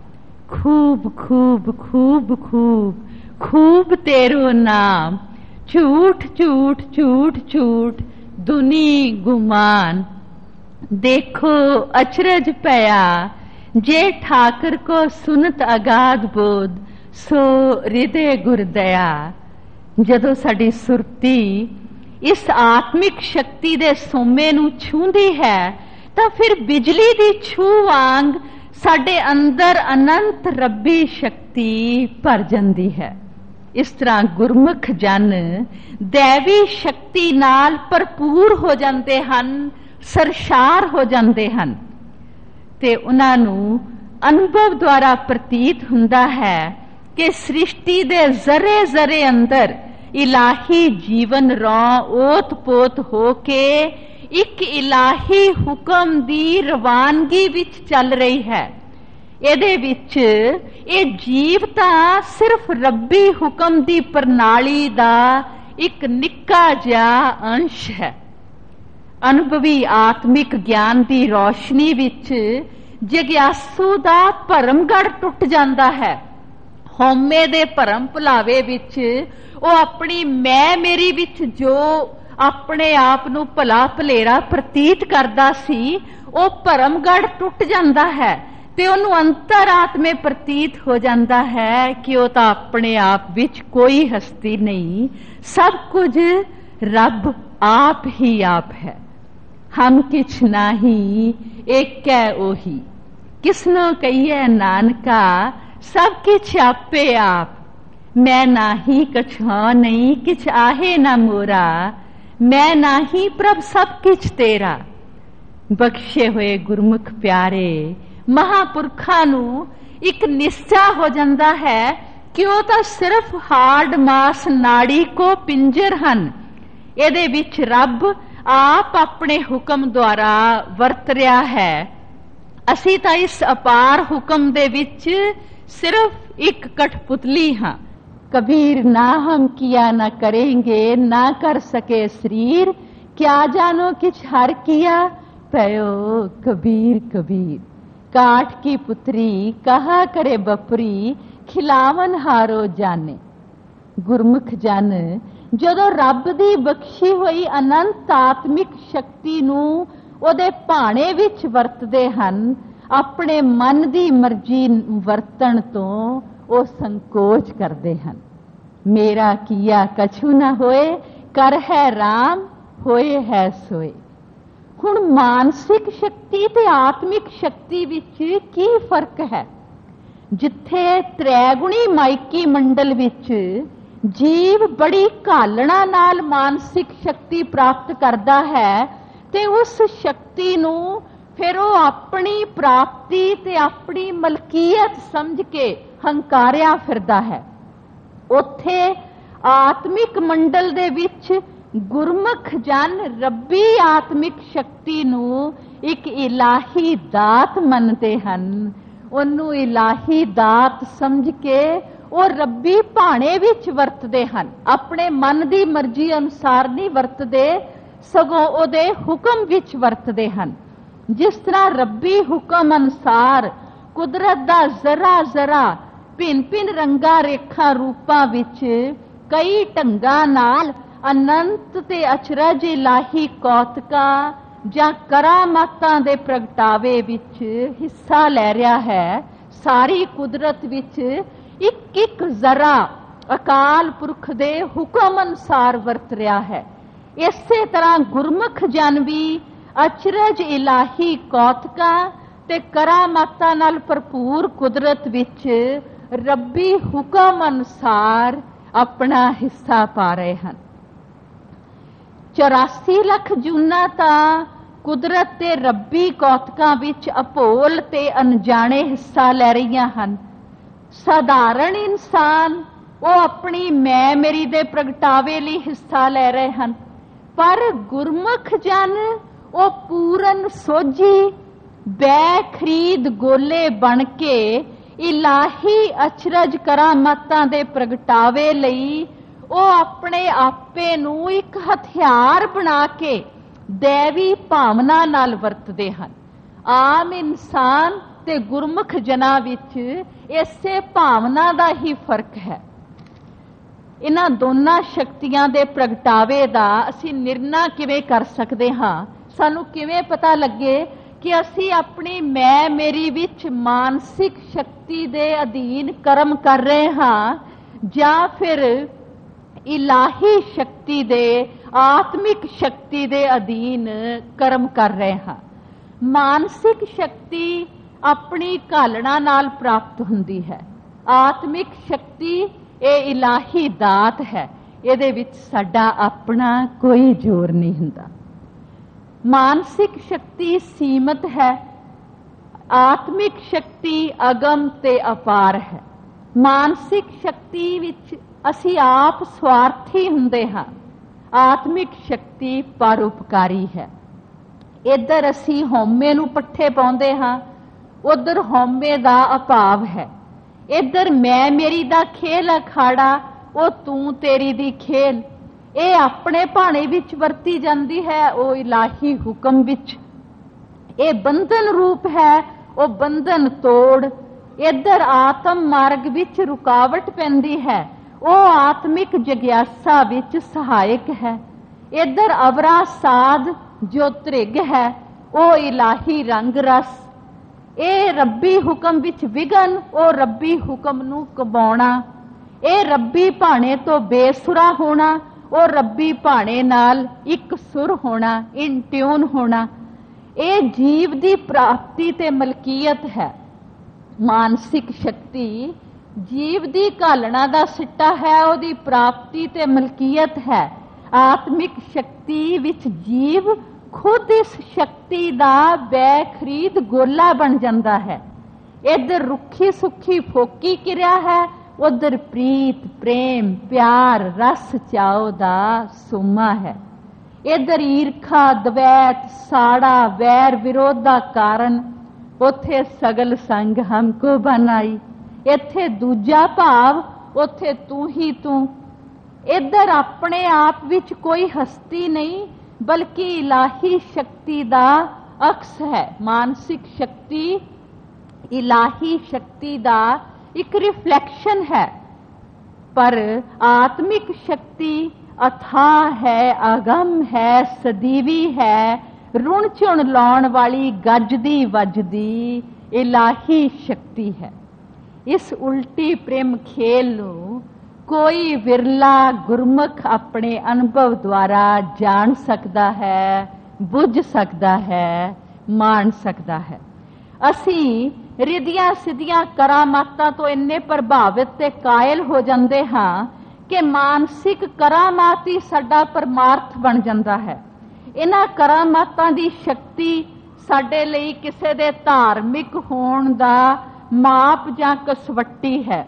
खूब खूब खूब खूब खूब तेरो नाम, झूठ झूठ झूठ झूठ दुनी गुमान, देखो अचरज पया जे ठाकर को सुनत अगाध बोध, सो हृदय गुरदया। ਜਦੋਂ ਸਾਡੀ ਸੁਰਤੀ ਇਸ ਆਤਮਿਕ ਸ਼ਕਤੀ ਦੇ ਸੋਮੇ ਨੂੰ ਛੂੰਹਦੀ ਹੈ, ਤਾਂ ਫਿਰ ਬਿਜਲੀ ਦੀ ਛੂਹ ਵਾਂਗ ਸਾਡੇ ਅੰਦਰ ਅਨੰਤ ਰੱਬੀ ਸ਼ਕਤੀ ਭਰ ਜਾਂਦੀ ਹੈ। ਇਸ ਤਰ੍ਹਾਂ ਗੁਰਮੁਖ ਜਨ ਦੇਵੀ ਸ਼ਕਤੀ ਨਾਲ ਭਰਪੂਰ ਹੋ ਜਾਂਦੇ ਹਨ, ਸਰਸ਼ਾਰ ਹੋ ਜਾਂਦੇ ਹਨ ਤੇ ਉਹਨਾਂ ਨੂੰ ਅਨੁਭਵ ਦੁਆਰਾ ਪ੍ਰਤੀਤ ਹੁੰਦਾ ਹੈ ਕਿ ਸ੍ਰਿਸ਼ਟੀ ਦੇ ਜ਼ਰੇ ਜ਼ਰੇ ਅੰਦਰ ਇਲਾਹੀ ਜੀਵਨ ਰੌਂ ਓਤ ਪੋਤ ਹੋ ਕੇ ਇੱਕ ਇਲਾਹੀ ਹੁਕਮ ਦੀ ਰਵਾਨਗੀ ਵਿੱਚ ਚੱਲ ਰਹੀ ਹੈ। ਇਹਦੇ ਵਿੱਚ ਇਹ ਜੀਵ ਤਾਂ ਸਿਰਫ ਰੱਬੀ ਹੁਕਮ ਦੀ ਪ੍ਰਣਾਲੀ ਦਾ ਇੱਕ ਨਿੱਕਾ ਜਿਹਾ ਅੰਸ਼ ਹੈ। ਅਨੁਭਵੀ ਆਤਮਿਕ ਗਿਆਨ ਦੀ ਰੌਸ਼ਨੀ ਵਿੱਚ ਜਗਿਆਸੂ ਦਾ ਭਰਮਗੜ ਟੁੱਟ ਜਾਂਦਾ ਹੈ। ਹਉਮੈ ਦੇ ਭਰਮ ਭੁਲਾਵੇ ਵਿੱਚ ਉਹ ਆਪਣੀ ਮੈਂ ਮੇਰੀ ਵਿੱਚ ਜੋ ਆਪਣੇ ਆਪ ਨੂੰ ਭਲਾ ਭਲੇਰਾ ਪ੍ਰਤੀਤ ਕਰਦਾ ਸੀ, ਉਹ ਭਰਮਗੜ ਟੁੱਟ ਜਾਂਦਾ ਹੈ ਤੇ ਉਹਨੂੰ ਅੰਤਰਾਤਮੇ ਪ੍ਰਤੀਤ ਹੋ ਜਾਂਦਾ ਹੈ ਕਿ ਉਹ ਤਾਂ ਆਪਣੇ ਆਪ ਵਿੱਚ ਕੋਈ ਹਸਤੀ ਨਹੀਂ, ਸਭ ਕੁਝ ਰੱਬ ਆਪ ਹੀ ਆਪ ਹੈ। ਹਮ ਕਿਛ ਨਾਹੀ ਏਕੈ ਉਹੀ, ਕਿਸਨੋ ਕਹੀਏ ਨਾਨਕਾ ਸਭ ਕਿਛ ਆਪੇ ਆਪ, ਮੈਂ ਨਾਹੀ ਕਛ ਹਾਂ ਨਹੀਂ ਕਿਛ ਆਹੇ ਨਾ ਮੋਰਾ, ਮੈਂ ਨਾਹੀ ਪ੍ਰਭ ਸਭ ਕਿਛ ਤੇਰਾ। ਬਖਸ਼ੇ ਹੋਏ ਗੁਰਮੁਖ ਪਿਆਰੇ, ਮਹਾਂਪੁਰਖਾਂ ਨੂੰ ਇੱਕ ਨਿਸ਼ਚਾ ਹੋ ਜਾਂਦਾ ਹੈ ਕਿ ਉਹ ਤਾਂ ਸਿਰਫ ਹਾਰਡ ਮਾਸ ਨਾੜੀ ਕੋ ਪਿੰਜਰ ਹਨ। ਇਹਦੇ ਵਿੱਚ ਰੱਬ ਆਪ ਆਪਣੇ ਹੁਕਮ ਦੁਆਰਾ ਵਰਤ ਰਿਹਾ ਹੈ। ਅਸੀਂ ਤਾਂ ਇਸ ਅਪਾਰ ਹੁਕਮ ਦੇ ਵਿੱਚ ਸਿਰਫ ਇੱਕ ਕਠਪੁਤਲੀ ਹਾਂ। कबीर ना हम किया ना करेंगे, ना कर सके शरीर, क्या जानो किछ हर किया, पयो कबीर कबीर। काठ की पुत्री कहा करे बपरी, खिलावन हारो जाने। गुरमुख जन ਜਦੋਂ ਰੱਬ ਦੀ ਬਖਸ਼ੀ ਹੋਈ ਅਨੰਤ ਆਤਮਿਕ ਸ਼ਕਤੀ ਨੂੰ ਉਹਦੇ ਭਾਣੇ ਵਿੱਚ ਵਰਤਦੇ ਹਨ, ਆਪਣੇ ਮਨ ਦੀ ਮਰਜ਼ੀ ਵਰਤਣ ਤੋਂ ਉਹ ਸੰਕੋਚ ਕਰਦੇ ਹਨ। ਮੇਰਾ ਕੀਆ ਕਛੂ ਨਾ ਹੋਏ, ਕਰ ਹੈ ਰਾਮ, ਹੋਏ ਹੈ ਸੋਏ। ਹੁਣ ਮਾਨਸਿਕ ਸ਼ਕਤੀ ਤੇ ਆਤਮਿਕ ਸ਼ਕਤੀ ਵਿੱਚ ਕੀ ਫਰਕ ਹੈ? ਜਿੱਥੇ ਤ੍ਰੈਗੁਣੀ ਮਾਇਕੀ ਮੰਡਲ ਵਿੱਚ ਜੀਵ ਬੜੀ ਘਾਲਣਾ ਨਾਲ ਮਾਨਸਿਕ ਸ਼ਕਤੀ ਪ੍ਰਾਪਤ ਕਰਦਾ ਹੈ ਤੇ ਉਸ ਸ਼ਕਤੀ ਨੂੰ ਫਿਰ ਉਹ ਆਪਣੀ ਪ੍ਰਾਪਤੀ ਤੇ ਆਪਣੀ ਮਲਕੀਅਤ ਸਮਝ ਕੇ ਹੰਕਾਰਿਆ ਫਿਰਦਾ ਹੈ। ਉੱਥੇ ਆਤਮਿਕ ਮੰਡਲ ਦੇ ਵਿੱਚ ਗੁਰਮੁਖ ਜਨ ਰੱਬੀ ਆਤਮਿਕ ਸ਼ਕਤੀ ਨੂੰ ਇੱਕ ਇਲਾਹੀ ਦਾਤ ਮੰਨਦੇ ਹਨ। ਉਹਨੂੰ ਇਲਾਹੀ ਦਾਤ ਸਮਝ ਕੇ ਉਹ ਰੱਬੀ ਭਾਣੇ ਵਿੱਚ ਵਰਤਦੇ ਹਨ। ਆਪਣੇ ਮਨ ਦੀ ਮਰਜ਼ੀ ਅਨੁਸਾਰ ਨਹੀਂ ਵਰਤਦੇ, ਸਗੋਂ ਉਹਦੇ ਹੁਕਮ ਵਿੱਚ ਵਰਤਦੇ ਹਨ। ਜਿਸ ਤਰ੍ਹਾਂ ਰੱਬੀ ਹੁਕਮ ਅਨੁਸਾਰ ਕੁਦਰਤ ਦਾ ਜ਼ਰਾ ਜ਼ਰਾ ਭਿੰਨ ਭਿੰਨ ਰੰਗਾਂ ਰੇਖਾ ਰੂਪਾਂ ਵਿੱਚ ਕਈ ਢੰਗਾਂ ਨਾਲ ਅਨੰਤ ਤੇ ਅਚਰਜ ਇਲਾਹੀ ਕੌਤਕਾਂ ਜਾਂ ਕਰਾਮਾਤਾਂ ਦੇ ਪ੍ਰਗਟਾਵੇ ਵਿੱਚ ਹਿੱਸਾ ਲੈ ਰਿਹਾ ਹੈ, ਸਾਰੀ ਕੁਦਰਤ ਵਿੱਚ ਇੱਕ ਇੱਕ ਜ਼ਰਾ ਅਕਾਲ ਪੁਰਖ ਦੇ ਹੁਕਮ ਅਨੁਸਾਰ ਵਰਤ ਰਿਹਾ ਹੈ। ਇਸੇ ਤਰ੍ਹਾਂ ਗੁਰਮੁਖ ਜਨ ਵੀ ਅਚਰਜ ਇਲਾਹੀ ਕੌਤਕਾਂ ਤੇ ਕਰਾਮਾਤਾਂ ਨਾਲ ਭਰਪੂਰ ਕੁਦਰਤ ਵਿੱਚ ਰੱਬੀ ਹੁਕਮ ਅਨੁਸਾਰ ਆਪਣਾ ਹਿੱਸਾ ਪਾ ਰਹੇ ਹਨ। 84 ਲੱਖ ਜੂਨਾਂ ਤਾਂ ਕੁਦਰਤ ਤੇ ਰੱਬੀ ਕੌਤਕਾਂ ਵਿੱਚ ਅਭੋਲ ਤੇ ਅਣਜਾਣੇ ਹਿੱਸਾ ਲੈ ਰਹੀਆਂ ਹਨ। ਸਾਧਾਰਨ ਇਨਸਾਨ ਉਹ ਆਪਣੀ ਮੈਂ ਮੇਰੀ ਦੇ ਪ੍ਰਗਟਾਵੇ ਲਈ ਹਿੱਸਾ ਲੈ ਰਹੇ ਹਨ, ਪਰ ਗੁਰਮੁਖ ਜਨ ਉਹ ਪੂਰਨ ਸੋਝੀ ਬੈ ਖਰੀਦ ਗੋਲੇ ਬਣ ਕੇ ਇਲਾਹੀ ਅਚਰਜ ਕਰਾਮਾਤਾਂ ਦੇ ਪ੍ਰਗਟਾਵੇ ਲਈ ਉਹ ਆਪਣੇ ਆਪੇ ਨੂੰ ਇੱਕ ਹਥਿਆਰ ਬਣਾ ਕੇ ਦੇਵੀ ਭਾਵਨਾ ਨਾਲ ਵਰਤਦੇ ਹਨ। ਆਮ ਇਨਸਾਨ ਤੇ ਗੁਰਮੁਖ ਜਨਾਂ ਵਿੱਚ ਇਸੇ ਭਾਵਨਾ ਦਾ ਹੀ ਫਰਕ ਹੈ। ਇਹਨਾਂ ਦੋਨਾਂ ਸ਼ਕਤੀਆਂ ਦੇ ਪ੍ਰਗਟਾਵੇ ਦਾ ਅਸੀਂ ਨਿਰਣਾ ਕਿਵੇਂ ਕਰ ਸਕਦੇ ਹਾਂ? ਸਾਨੂੰ ਕਿਵੇਂ ਪਤਾ ਲੱਗੇ ਕਿ ਅਸੀਂ ਆਪਣੀ ਮੈਂ ਮੇਰੀ ਵਿੱਚ ਮਾਨਸਿਕ ਸ਼ਕਤੀ ਦੇ ਅਧੀਨ ਕਰਮ ਕਰ ਰਹੇ ਹਾਂ ਜਾਂ ਫਿਰ ਇਲਾਹੀ ਸ਼ਕਤੀ ਦੇ ਆਤਮਿਕ ਸ਼ਕਤੀ ਦੇ ਅਧੀਨ ਕਰਮ ਕਰ ਰਹੇ ਹਾਂ? ਮਾਨਸਿਕ ਸ਼ਕਤੀ ਆਪਣੀ ਘਾਲਣਾ ਨਾਲ ਪ੍ਰਾਪਤ ਹੁੰਦੀ ਹੈ। ਆਤਮਿਕ ਸ਼ਕਤੀ ਇਹ ਇਲਾਹੀ ਦਾਤ ਹੈ, ਇਹਦੇ ਵਿੱਚ ਸਾਡਾ ਆਪਣਾ ਕੋਈ ਜ਼ੋਰ ਨਹੀਂ ਹੁੰਦਾ। ਮਾਨਸਿਕ ਸ਼ਕਤੀ ਸੀਮਤ ਹੈ, ਆਤਮਿਕ ਸ਼ਕਤੀ ਅਗਮ ਤੇ ਅਪਾਰ ਹੈ। ਮਾਨਸਿਕ ਸ਼ਕਤੀ ਵਿੱਚ ਅਸੀਂ ਆਪ ਸਵਾਰਥੀ ਹੁੰਦੇ ਹਾਂ, ਆਤਮਿਕ ਸ਼ਕਤੀ ਪਰਉਪਕਾਰੀ ਹੈ। ਇੱਧਰ ਅਸੀਂ ਹਉਮੈ ਨੂੰ ਪੱਠੇ ਪਾਉਂਦੇ ਹਾਂ, ਉਧਰ ਹਉਮੈ ਦਾ ਅਭਾਵ ਹੈ। ਇੱਧਰ ਮੈਂ ਮੇਰੀ ਦਾ ਖੇਲ ਅਖਾੜਾ, ਉਹ ਤੂੰ ਤੇਰੀ ਦੀ ਖੇਲ। ਇਹ ਆਪਣੇ ਭਾਣੇ ਵਿੱਚ ਵਰਤੀ ਜਾਂਦੀ ਹੈ, ਉਹ ਇਲਾਹੀ ਹੁਕਮ ਵਿੱਚ। ਇਹ ਬੰਧਨ ਰੂਪ ਹੈ, ਉਹ ਬੰਧਨ ਤੋੜ। ਇੱਧਰ ਆਤਮ ਮਾਰਗ ਵਿੱਚ ਰੁਕਾਵਟ ਪੈਂਦੀ ਹੈ, ਉਹ ਆਤਮਿਕ ਜਗਿਆਸਾ ਵਿੱਚ ਸਹਾਇਕ ਹੈ। ਇੱਧਰ ਅਵਰਾ ਸਾਧ ਜੋ ਤ੍ਰਿਗ ਹੈ, ਉਹ ਇਲਾਹੀ ਰੰਗ ਰਸ। ਇਹ ਰੱਬੀ ਹੁਕਮ ਵਿੱਚ ਵਿਗਨ, ਉਹ ਰੱਬੀ ਹੁਕਮ ਨੂੰ ਕਬਾਉਣਾ। ਇਹ ਰੱਬੀ ਭਾਣੇ ਤੋਂ ਬੇਸੁਰਾ ਹੋਣਾ, ਉਹ ਰੱਬੀ ਭਾਣੇ ਨਾਲ ਇੱਕ ਸੁਰ ਹੋਣਾ, ਇਨ ਟਿਊਨ ਹੋਣਾ। ਇਹ ਜੀਵ ਦੀ ਪ੍ਰਾਪਤੀ ਤੇ ਮਲਕੀਅਤ ਹੈ। ਮਾਨਸਿਕ ਸ਼ਕਤੀ ਜੀਵ ਦੀ ਘਾਲਣਾ ਦਾ ਸਿੱਟਾ ਹੈ, ਉਹਦੀ ਪ੍ਰਾਪਤੀ ਤੇ ਮਲਕੀਅਤ ਹੈ। ਆਤਮਿਕ ਸ਼ਕਤੀ ਵਿੱਚ ਜੀਵ खुद इस शक्ति दा बेखरीद गोला बन जाता है। इधर रुखी सुखी फोकी किरिया है, उधर प्रीत प्रेम प्यार रस चाओ दा सोमा है। इधर ईर्खा द्वैत साड़ा वैर विरोध दा कारण, उथे सगल संग हमको बनाई। इथे दूजा भाव, उथे तू ही तू। इधर अपने आप विच कोई हस्ती नहीं, बल्कि इलाही शक्ति दा अक्स है। मानसिक शक्ति इलाही शक्ति दा एक रिफ्लैक्शन है, पर आत्मिक शक्ति अथाह है, अगम है, सदीवी है, रुण चुण लाउण वाली गजदी वजदी इलाही शक्ति है। इस उल्टी प्रेम खेल नूं कोई विरला गुरमुख अपने अनुभव द्वारा जान सकता है, बुझ सकता है, मान सकता है। असी रिदियां सिद्धियां करामातां तो इन्ने प्रभावित ते कायल हो जाते हाँ कि मानसिक करामात ही साडा परमार्थ बन जाता है। इन्हां करामातां दी शक्ति साडे लई किसे दे धार्मिक होण दा माप जां कसवट्टी है,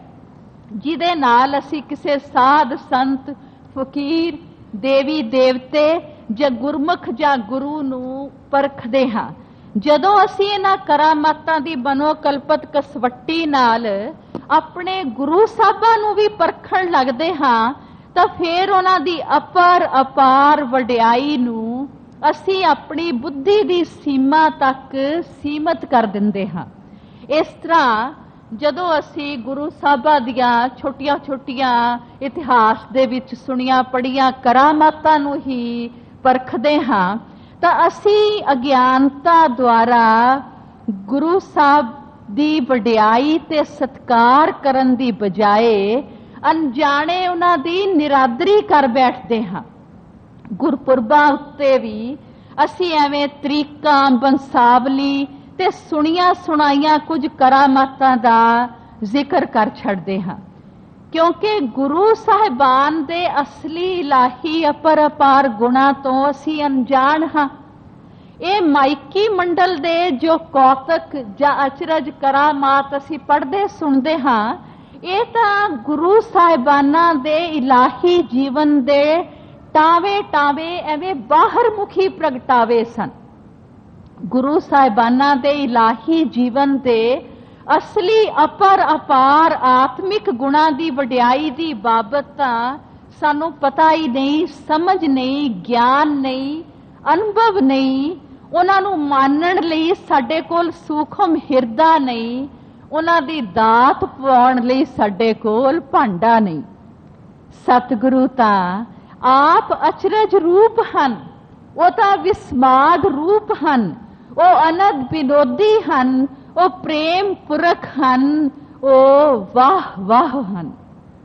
जिहदे नाल असी किसे साध संत फकीर देवी देवते जां गुरमुख जां गुरु नूं परखदे हां। जदों असी इन्हां करामातां दी बनोकल्पत कसवट्टी नाल अपने गुरु साहबां नूं भी परखण लगदे हां, तां फिर उन्हां दी अपर अपार वडियाई नूं असी अपनी बुद्धि दी सीमा तक सीमित कर दिंदे हां। इस तरह जदों असी गुरु साहबां दियां छोटियां छोटियां इतिहास दे विच सुनियां पढ़ियां करामातां नूं ही परखदे हां, तां असी अज्ञानता द्वारा गुरु साहब दी वडियाई ते सत्कार करन दी बजाए अनजाने उन्हां दी निरादरी कर बैठदे हां। गुरपुरबां उत्ते भी असी एवें तरीकां बंसावली ते सुनिया सुनाइया कुछ करामातां दा जिक्र कर छड़दे हां, क्योंकि गुरु साहिबान दे असली इलाही अपर अपार गुणा तो असी अनजान हां। ये माइकी मंडल दे जो कौतक जां अचरज करामात असी पढ़दे सुनदे हां, ये तां गुरु साहिबाना दे इलाही जीवन दे टावे टावे एवें बाहर मुखी प्रगटावे सन। गुरु साहिबाना दे इलाही जीवन दे असली अपर अपार आत्मिक गुणा दी वडियाई दी बाबत तां सानू पता ही नहीं, समझ नहीं, ज्ञान नहीं, अनुभव नहीं। उन्हां नू मानण लई साडे कोल सूखम हिरदा नहीं, उन्हां दी दात पाउण लई साडे कोल भांडा नहीं। सतगुरु तां आप अचरज रूप हन, वो तां विस्माद रूप हन, वो अनंत विनोदी हन, वो प्रेम पुरख हन, वो वाह वाह हन।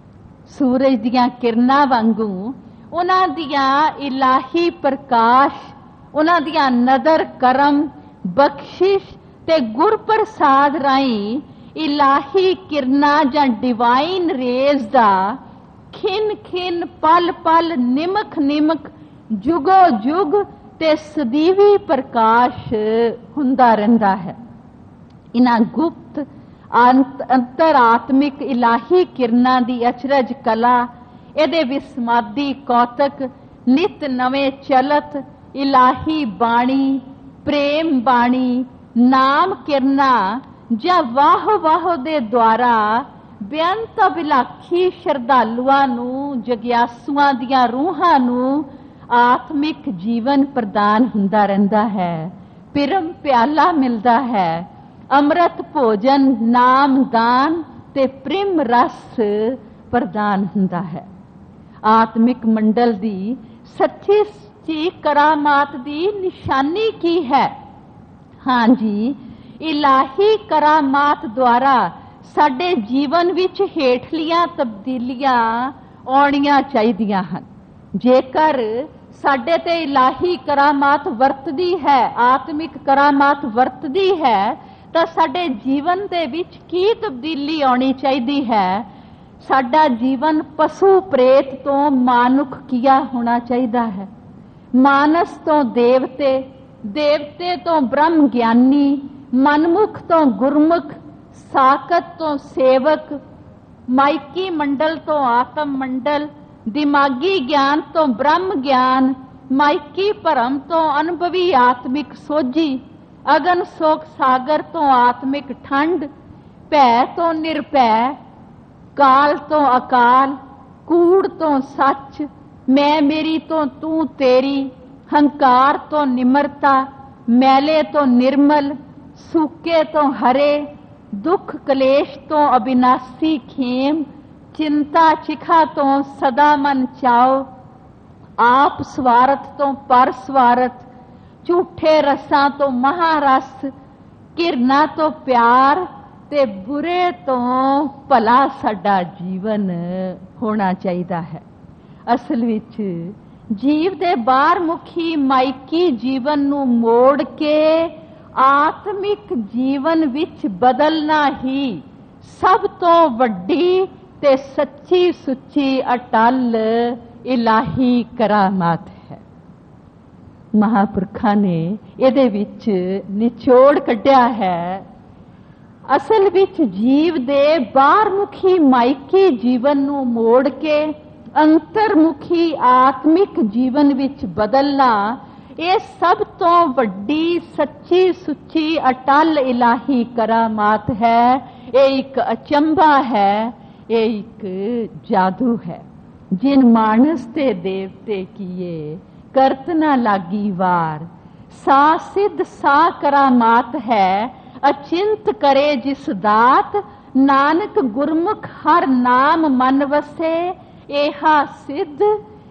सूरज दियां किरणां वांगू उन्हां दियां इलाही प्रकाश, उन्हां दियां नदर करम बख्शिश ते गुर प्रसाद राई इलाही किरणां जां डिवाइन रेज दा खिन खिन पल पल निमक निमक जुगो जुग ते सदीवी प्रकाश हुंदा रहिंदा है। इन्हां गुप्त अंतरात्मिक इलाही किरणां दी अचरज कला, इहदे विस्मादी कौतक, नित नवें चलत इलाही बाणी, प्रेम बाणी, नाम किरणां जां वाह वाह दे द्वारा बेअंत अभिलाखी श्रद्धालुआं नूं, जग्यासुआं दियां रूहां नूं आत्मिक जीवन प्रदान हुंदा रहिंदा है। पिरम प्याला मिलदा है, अमृत भोजन नाम दान ते प्रेम रस प्रदान हुंदा है। आत्मिक मंडल दी सच्ची सच्ची करामात दी निशानी की है? हाँ जी, इलाही करामात द्वारा साडे जीवन विच हेठलियां तब्दीलियां आउणियां चाहीदियां हन। जेकर साडे ते इलाही करामात वरतदी है, आत्मिक करामात वरतदी है, तां साडे जीवन दे विच की तब्दीली आउणी चाहीदी है? साडा जीवन पशु प्रेत तो मानुख किया होना चाहिदा है। ਮਾਨਸ ਤੋਂ ਦੇਵਤੇ, ਦੇਵਤੇ ਤੋਂ ਬ੍ਰਹਮ ਗਿਆਨੀ, ਮਨਮੁਖ ਤੋਂ ਗੁਰਮੁਖ, ਸਾਕਤ ਤੋਂ ਸੇਵਕ, ਮਾਇਕੀ ਮੰਡਲ ਤੋਂ ਆਤਮ ਮੰਡਲ, ਦਿਮਾਗੀ ਗਿਆਨ ਤੋਂ ਬ੍ਰਹਮ ਗਿਆਨ, ਮਾਇਕੀ ਭਰਮ ਤੋਂ ਅਨੁਭਵੀ ਆਤਮਿਕ ਸੋਝੀ, ਅਗਨ ਸੋਕ ਸਾਗਰ ਤੋਂ ਆਤਮਿਕ ਠੰਡ, ਭੈ ਤੋਂ ਨਿਰਭੈ, ਕਾਲ ਤੋਂ ਅਕਾਲ, ਕੂੜ ਤੋਂ ਸੱਚ, ਮੈਂ ਮੇਰੀ ਤੋਂ ਤੂੰ ਤੇਰੀ, ਹੰਕਾਰ ਤੋਂ ਨਿਮਰਤਾ, ਮੈਲੇ ਤੋਂ ਨਿਰਮਲ, ਸੂਕੇ ਤੋਂ ਹਰੇ, ਦੁੱਖ ਕਲੇਸ਼ ਤੋਂ ਅਬਿਨਾਸੀ ਖੇਮ, ਚਿੰਤਾ ਚਿਖਾ ਤੋਂ ਸਦਾ ਮਨ ਚਾਓ, ਆਪ ਸਵਾਰਥ ਤੋਂ ਪਰ ਸਵਾਰਥ, ਝੂਠੇ ਰਸਾਂ ਤੋਂ ਮਹਾਰਸ, ਘਿਰਨਾ ਤੋਂ ਪਿਆਰ ਤੇ ਬੁਰੇ ਤੋਂ ਭਲਾ ਸਾਡਾ ਜੀਵਨ ਹੋਣਾ ਚਾਹੀਦਾ ਹੈ। ਅਸਲ ਵਿੱਚ ਜੀਵ ਦੇ ਬਾਹਰਮੁਖੀ ਮਾਇਕੀ ਜੀਵਨ ਨੂੰ ਮੋੜ ਕੇ ਆਤਮਿਕ ਜੀਵਨ ਵਿੱਚ ਬਦਲਣਾ ਹੀ ਸਭ ਤੋਂ ਵੱਡੀ ਤੇ ਸੱਚੀ ਸੁੱਚੀ ਅਟੱਲ ਇਲਾਹੀ ਕਰਾਮਾਤ ਹੈ। ਮਹਾਂਪੁਰਖਾਂ ਨੇ ਇਹਦੇ ਵਿੱਚ ਨਿਚੋੜ ਕੱਢਿਆ ਹੈ। ਅਸਲ ਵਿੱਚ ਜੀਵ ਦੇ ਬਾਹਰਮੁਖੀ ਮਾਇਕੀ ਜੀਵਨ ਨੂੰ ਮੋੜ ਕੇ ਅੰਤਰਮੁਖੀ ਆਤਮਿਕ ਜੀਵਨ ਵਿੱਚ ਬਦਲਣਾ ਇਹ ਸਭ ਤੋਂ ਵੱਡੀ ਸੱਚੀ ਸੁੱਚੀ ਅਟੱਲ ਇਲਾਹੀ ਕਰਾਮਾਤ ਹੈ। ਇਹ ਇੱਕ ਅਚੰਭਾ ਹੈ, ਇਹ ਇੱਕ ਜਾਦੂ ਹੈ। ਜਿਨ ਮਾਨਸ ਤੇ ਦੇਵਤੇ ਕੀਏ ਕਰਤ ਨਾ ਲਾਗੀ ਵਾਰ, ਸਾ ਸਿੱਧ ਸਾ ਕਰਾਮਾਤ ਹੈ, ਅਚਿੰਤ ਕਰੇ ਜਿਸ ਦਾਤ, ਨਾਨਕ ਗੁਰਮੁਖ ਹਰ ਨਾਮ ਮਨ ਵਸੇ, ਇਹਾ ਸਿੱਧ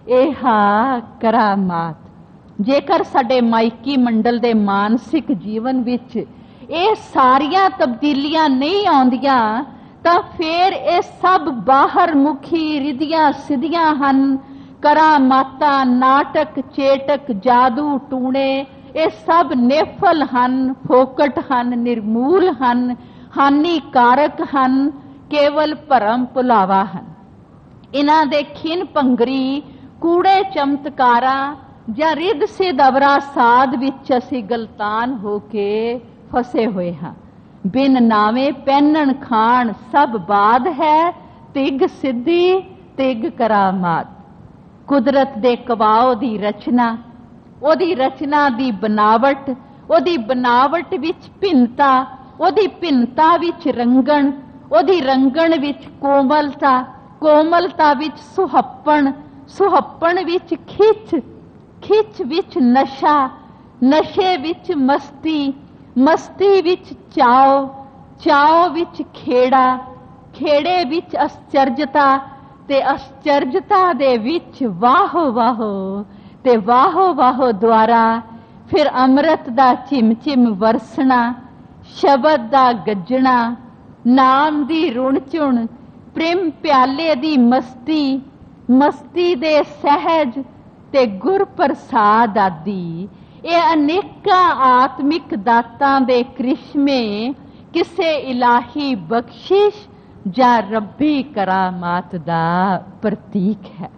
ਇਹਾ ਕਰਾਮਾਤ। ਜੇਕਰ ਸਾਡੇ ਮਾਇਕੀ ਮੰਡਲ ਦੇ ਮਾਨਸਿਕ ਜੀਵਨ ਵਿੱਚ ਇਹ ਸਾਰੀਆਂ ਤਬਦੀਲੀਆਂ ਨਹੀਂ ਆਉਂਦੀਆਂ ਤਾਂ ਫਿਰ ਇਹ ਸਭ ਬਾਹਰ ਮੁਖੀ ਰਿਧੀਆਂ ਸਿੱਧੀਆਂ ਹਨ। ਕਰਾਮਾਤਾਂ, ਨਾਟਕ, ਚੇਟਕ, ਜਾਦੂ, ਟੂਣੇ ਇਹ ਸਭ ਨਿਫਲ ਹਨ, ਫੋਕਟ ਹਨ, ਨਿਰਮੂਲ ਹਨ, ਹਾਨੀਕਾਰਕ ਹਨ, ਕੇਵਲ ਭਰਮ ਭੁਲਾਵਾ ਹਨ। ਇਹਨਾਂ ਦੇ ਖਿਨ ਭੰਗਰੀ ਕੂੜੇ ਚਮਤਕਾਰਾਂ ਜਾਂ ਰਿੱਧ ਸਿੱਧ ਅਵਰਾ ਸਾਧ ਵਿੱਚ ਅਸੀਂ ਗਲਤਾਨ ਹੋ ਕੇ ਫਸੇ ਹੋਏ ਹਾਂ। ਬਿਨ ਨਾਵੇਂ ਪਹਿਨਣ ਖਾਣ ਸਭ ਬਾਦ ਹੈ, ਤਿਗ ਸਿੱਧੀ ਤਿਗ ਕਰਾਮਾਤ। ਕੁਦਰਤ ਦੇ ਕਵਾਓ ਦੀ ਰਚਨਾ, ਉਹਦੀ ਰਚਨਾ ਦੀ ਬਨਾਵਟ, ਉਹਦੀ ਬਨਾਵਟ ਵਿੱਚ ਭਿੰਨਤਾ, ਉਹਦੀ ਭਿੰਨਤਾ ਵਿੱਚ ਰੰਗਣ, ਉਹਦੀ ਰੰਗਣ ਵਿੱਚ ਕੋਮਲਤਾ, ਕੋਮਲਤਾ ਵਿੱਚ ਸੁਹੱਪਣ, ਸੁਹੱਪਣ ਵਿੱਚ ਖਿੱਚ, ਖਿੱਚ ਵਿੱਚ ਨਸ਼ਾ, ਨਸ਼ੇ ਵਿੱਚ ਮਸਤੀ, ਮਸਤੀ ਵਿੱਚ ਚਾਓ, ਚਾਓ ਵਿੱਚ ਖੇੜਾ, ਖੇੜੇ ਵਿੱਚ ਅਸਚਰਜਤਾ ਤੇ ਅਸਚਰਜਤਾ ਦੇ ਵਿੱਚ ਵਾਹੋ ਵਾਹੋ ਤੇ ਵਾਹੋ ਵਾਹੋ ਦੁਆਰਾ ਫਿਰ ਅੰਮ੍ਰਿਤ ਦਾ ਚਿਮ-ਚਿਮ ਵਰਸਣਾ, ਸ਼ਬਦ ਦਾ ਗੱਜਣਾ, ਨਾਮ ਦੀ ਰੁਣ ਚੁਣ, ਪ੍ਰੇਮ ਪਿਆਲੇ ਦੀ ਮਸਤੀ, ਮਸਤੀ ਦੇ ਸਹਿਜ ਤੇ ਗੁਰ ਪ੍ਰਸਾਦ ਆਦਿ ਇਹ ਅਨੇਕਾਂ ਆਤਮਿਕ ਦਾਤਾਂ ਦੇ ਕ੍ਰਿਸ਼ਮੇ ਕਿਸੇ ਇਲਾਹੀ ਬਖਸ਼ਿਸ਼ ਜਾਂ ਰੱਬੀ ਕਰਾਮਾਤ ਦਾ ਪ੍ਰਤੀਕ ਹੈ।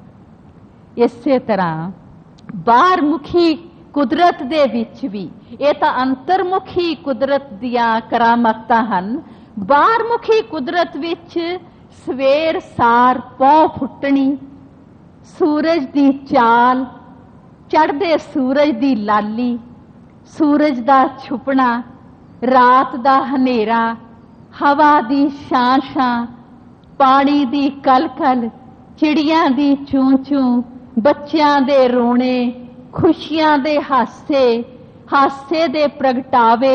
ਇਸੇ ਤਰ੍ਹਾਂ ਬਾਹਰਮੁਖੀ ਕੁਦਰਤ ਦੇ ਵਿੱਚ ਵੀ ਇਹ ਤਾਂ ਅੰਤਰਮੁਖੀ ਕੁਦਰਤ ਦੀਆਂ ਕਰਾਮਾਤਾਂ ਹਨ। ਬਾਹਰਮੁਖੀ ਕੁਦਰਤ ਵਿੱਚ ਸਵੇਰ ਸਾਰ ਪੌਂ ਫੁੱਟਣੀ, ਸੂਰਜ ਦੀ ਚਾਲ, ਚੜ੍ਹਦੇ ਸੂਰਜ ਦੀ ਲਾਲੀ, ਸੂਰਜ ਦਾ ਛੁਪਣਾ, ਰਾਤ ਦਾ ਹਨੇਰਾ, ਹਵਾ ਦੀ ਛਾਂ-ਛਾਂ, ਪਾਣੀ ਦੀ ਕਲਕਲ, ਚਿੜੀਆਂ ਦੀ ਚੂੰ-ਚੂੰ, ਬੱਚਿਆਂ ਦੇ ਰੋਣੇ, ਖੁਸ਼ੀਆਂ ਦੇ ਹਾਸੇ, ਹਾਸੇ ਦੇ ਪ੍ਰਗਟਾਵੇ,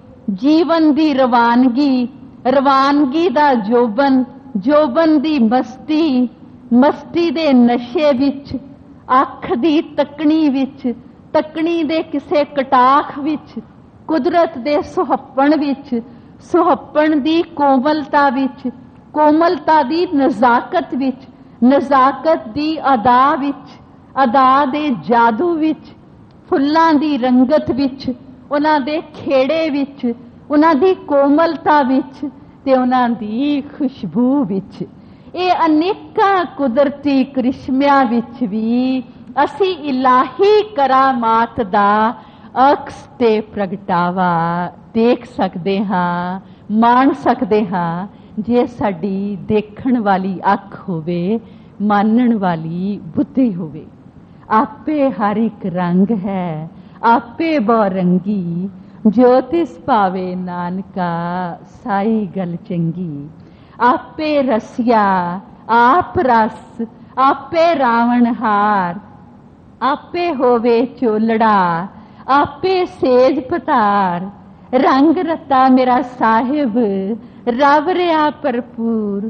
ਜੀਵਨ ਦੀ ਰਵਾਨਗੀ, ਰਵਾਨਗੀ ਦਾ ਜੋਬਨ, ਜੋਬਨ ਦੀ ਮਸਤੀ, ਮਸਤੀ ਦੇ ਨਸ਼ੇ ਵਿੱਚ, ਅੱਖ ਦੀ ਤੱਕਣੀ ਵਿੱਚ, ਤੱਕਣੀ ਦੇ ਕਿਸੇ ਕਟਾਖ ਵਿੱਚ, ਕੁਦਰਤ ਦੇ ਸੁਹੱਪਣ ਵਿੱਚ, ਸੁਹੱਪਣ ਦੀ ਕੋਮਲਤਾ ਵਿੱਚ, ਕੋਮਲਤਾ ਦੀ ਨਜ਼ਾਕਤ ਵਿੱਚ, ਨਜ਼ਾਕਤ ਦੀ ਅਦਾ ਵਿੱਚ, ਅਦਾ ਦੇ ਜਾਦੂ ਵਿੱਚ, ਫੁੱਲਾਂ ਦੀ ਰੰਗਤ ਵਿੱਚ, ਉਹਨਾਂ ਦੇ ਖੇੜੇ ਵਿੱਚ, ਉਹਨਾਂ ਦੀ ਕੋਮਲਤਾ ਵਿੱਚ ਤੇ ਉਹਨਾਂ ਦੀ ਖੁਸ਼ਬੂ ਵਿੱਚ। ਇਹ ਅਨੇਕਾਂ ਕੁਦਰਤੀ ਕ੍ਰਿਸ਼ਮਿਆਂ ਵਿੱਚ ਵੀ ਅਸੀਂ ਇਲਾਹੀ ਕਰਾਮਾਤ ਦਾ ਅਕਸ ਤੇ ਪ੍ਰਗਟਾਵਾ ਦੇਖ ਸਕਦੇ ਹਾਂ, ਮਾਣ ਸਕਦੇ ਹਾਂ, ਜੇ ਸਾਡੀ ਦੇਖਣ ਵਾਲੀ ਅੱਖ ਹੋਵੇ, ਮਾਨਣ ਵਾਲੀ ਬੁੱਧੀ ਹੋਵੇ। ਆਪੇ ਹਰ ਇੱਕ ਰੰਗ ਹੈ, ਆਪੇ ਬਹੁ ਰੰਗੀ, ਜੋ ਤਿਸ ਭਾਵੇ ਨਾਨਕਾ ਸਾਈ ਗੱਲ ਚੰਗੀ। ਆਪੇ ਰਸਿਆ ਆਪ ਰਸ, ਆਪੇ ਰਾਵਣ ਹਾਰ, ਆਪੇ ਹੋਵੇ ਚੋਲੜਾ, ਆਪੇ ਸੇਜ ਪਤਾਰ। ਰੰਗ ਰਤਾ ਮੇਰਾ ਸਾਹਿਬ, ਰਵ ਰਿਆ ਭਰਪੂਰ।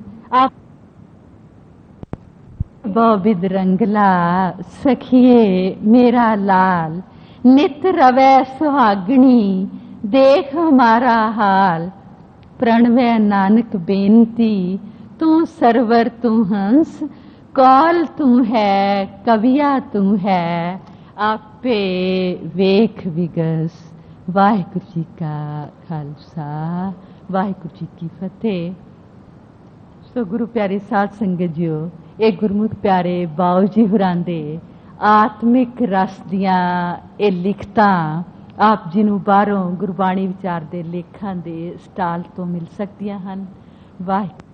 ਬਹੁ-ਬਿਧ ਰੰਗਲਾ, ਸਖੀਏ ਮੇਰਾ ਲਾਲ। ਨਿਤ ਰਵੈ ਸੁਹਾਗਣੀ, ਦੇਖ ਹਮਾਰਾ ਹਾਲ। ਪ੍ਰਣਵੈ ਨਾਨਕ ਬੇਨਤੀ, ਤੂੰ ਸਰਵਰ ਤੂੰ ਹੰਸ। ਕੌਲ ਤੂੰ ਹੈ, ਕਵੀਆ ਤੂੰ ਹੈ, ਆਪੇ ਵੇਖ ਵਿਗਸ। ਵਾਹਿਗੁਰੂ ਜੀ ਕਾ ਖਾਲਸਾ, ਵਾਹਿਗੁਰੂ ਜੀ ਕੀ ਫਤਿਹ। ਸੋ ਗੁਰੂ ਪਿਆਰੇ ਸਾਧ ਸੰਗਤ ਜੀਓ, ਇਹ ਗੁਰਮੁਖ ਪਿਆਰੇ ਬਾਊ ਜੀ ਹੋਰਾਂ ਦੇ ਆਤਮਿਕ ਰਸ ਦੀਆਂ ਇਹ ਲਿਖਤਾਂ ਆਪ ਜੀ ਨੂੰ ਬਾਹਰੋਂ ਗੁਰਬਾਣੀ ਵਿਚਾਰ ਦੇ ਲੇਖਾਂ ਦੇ ਸਟਾਲ ਤੋਂ ਮਿਲ ਸਕਦੀਆਂ ਹਨ। ਵਾਹਿਗੁਰੂ।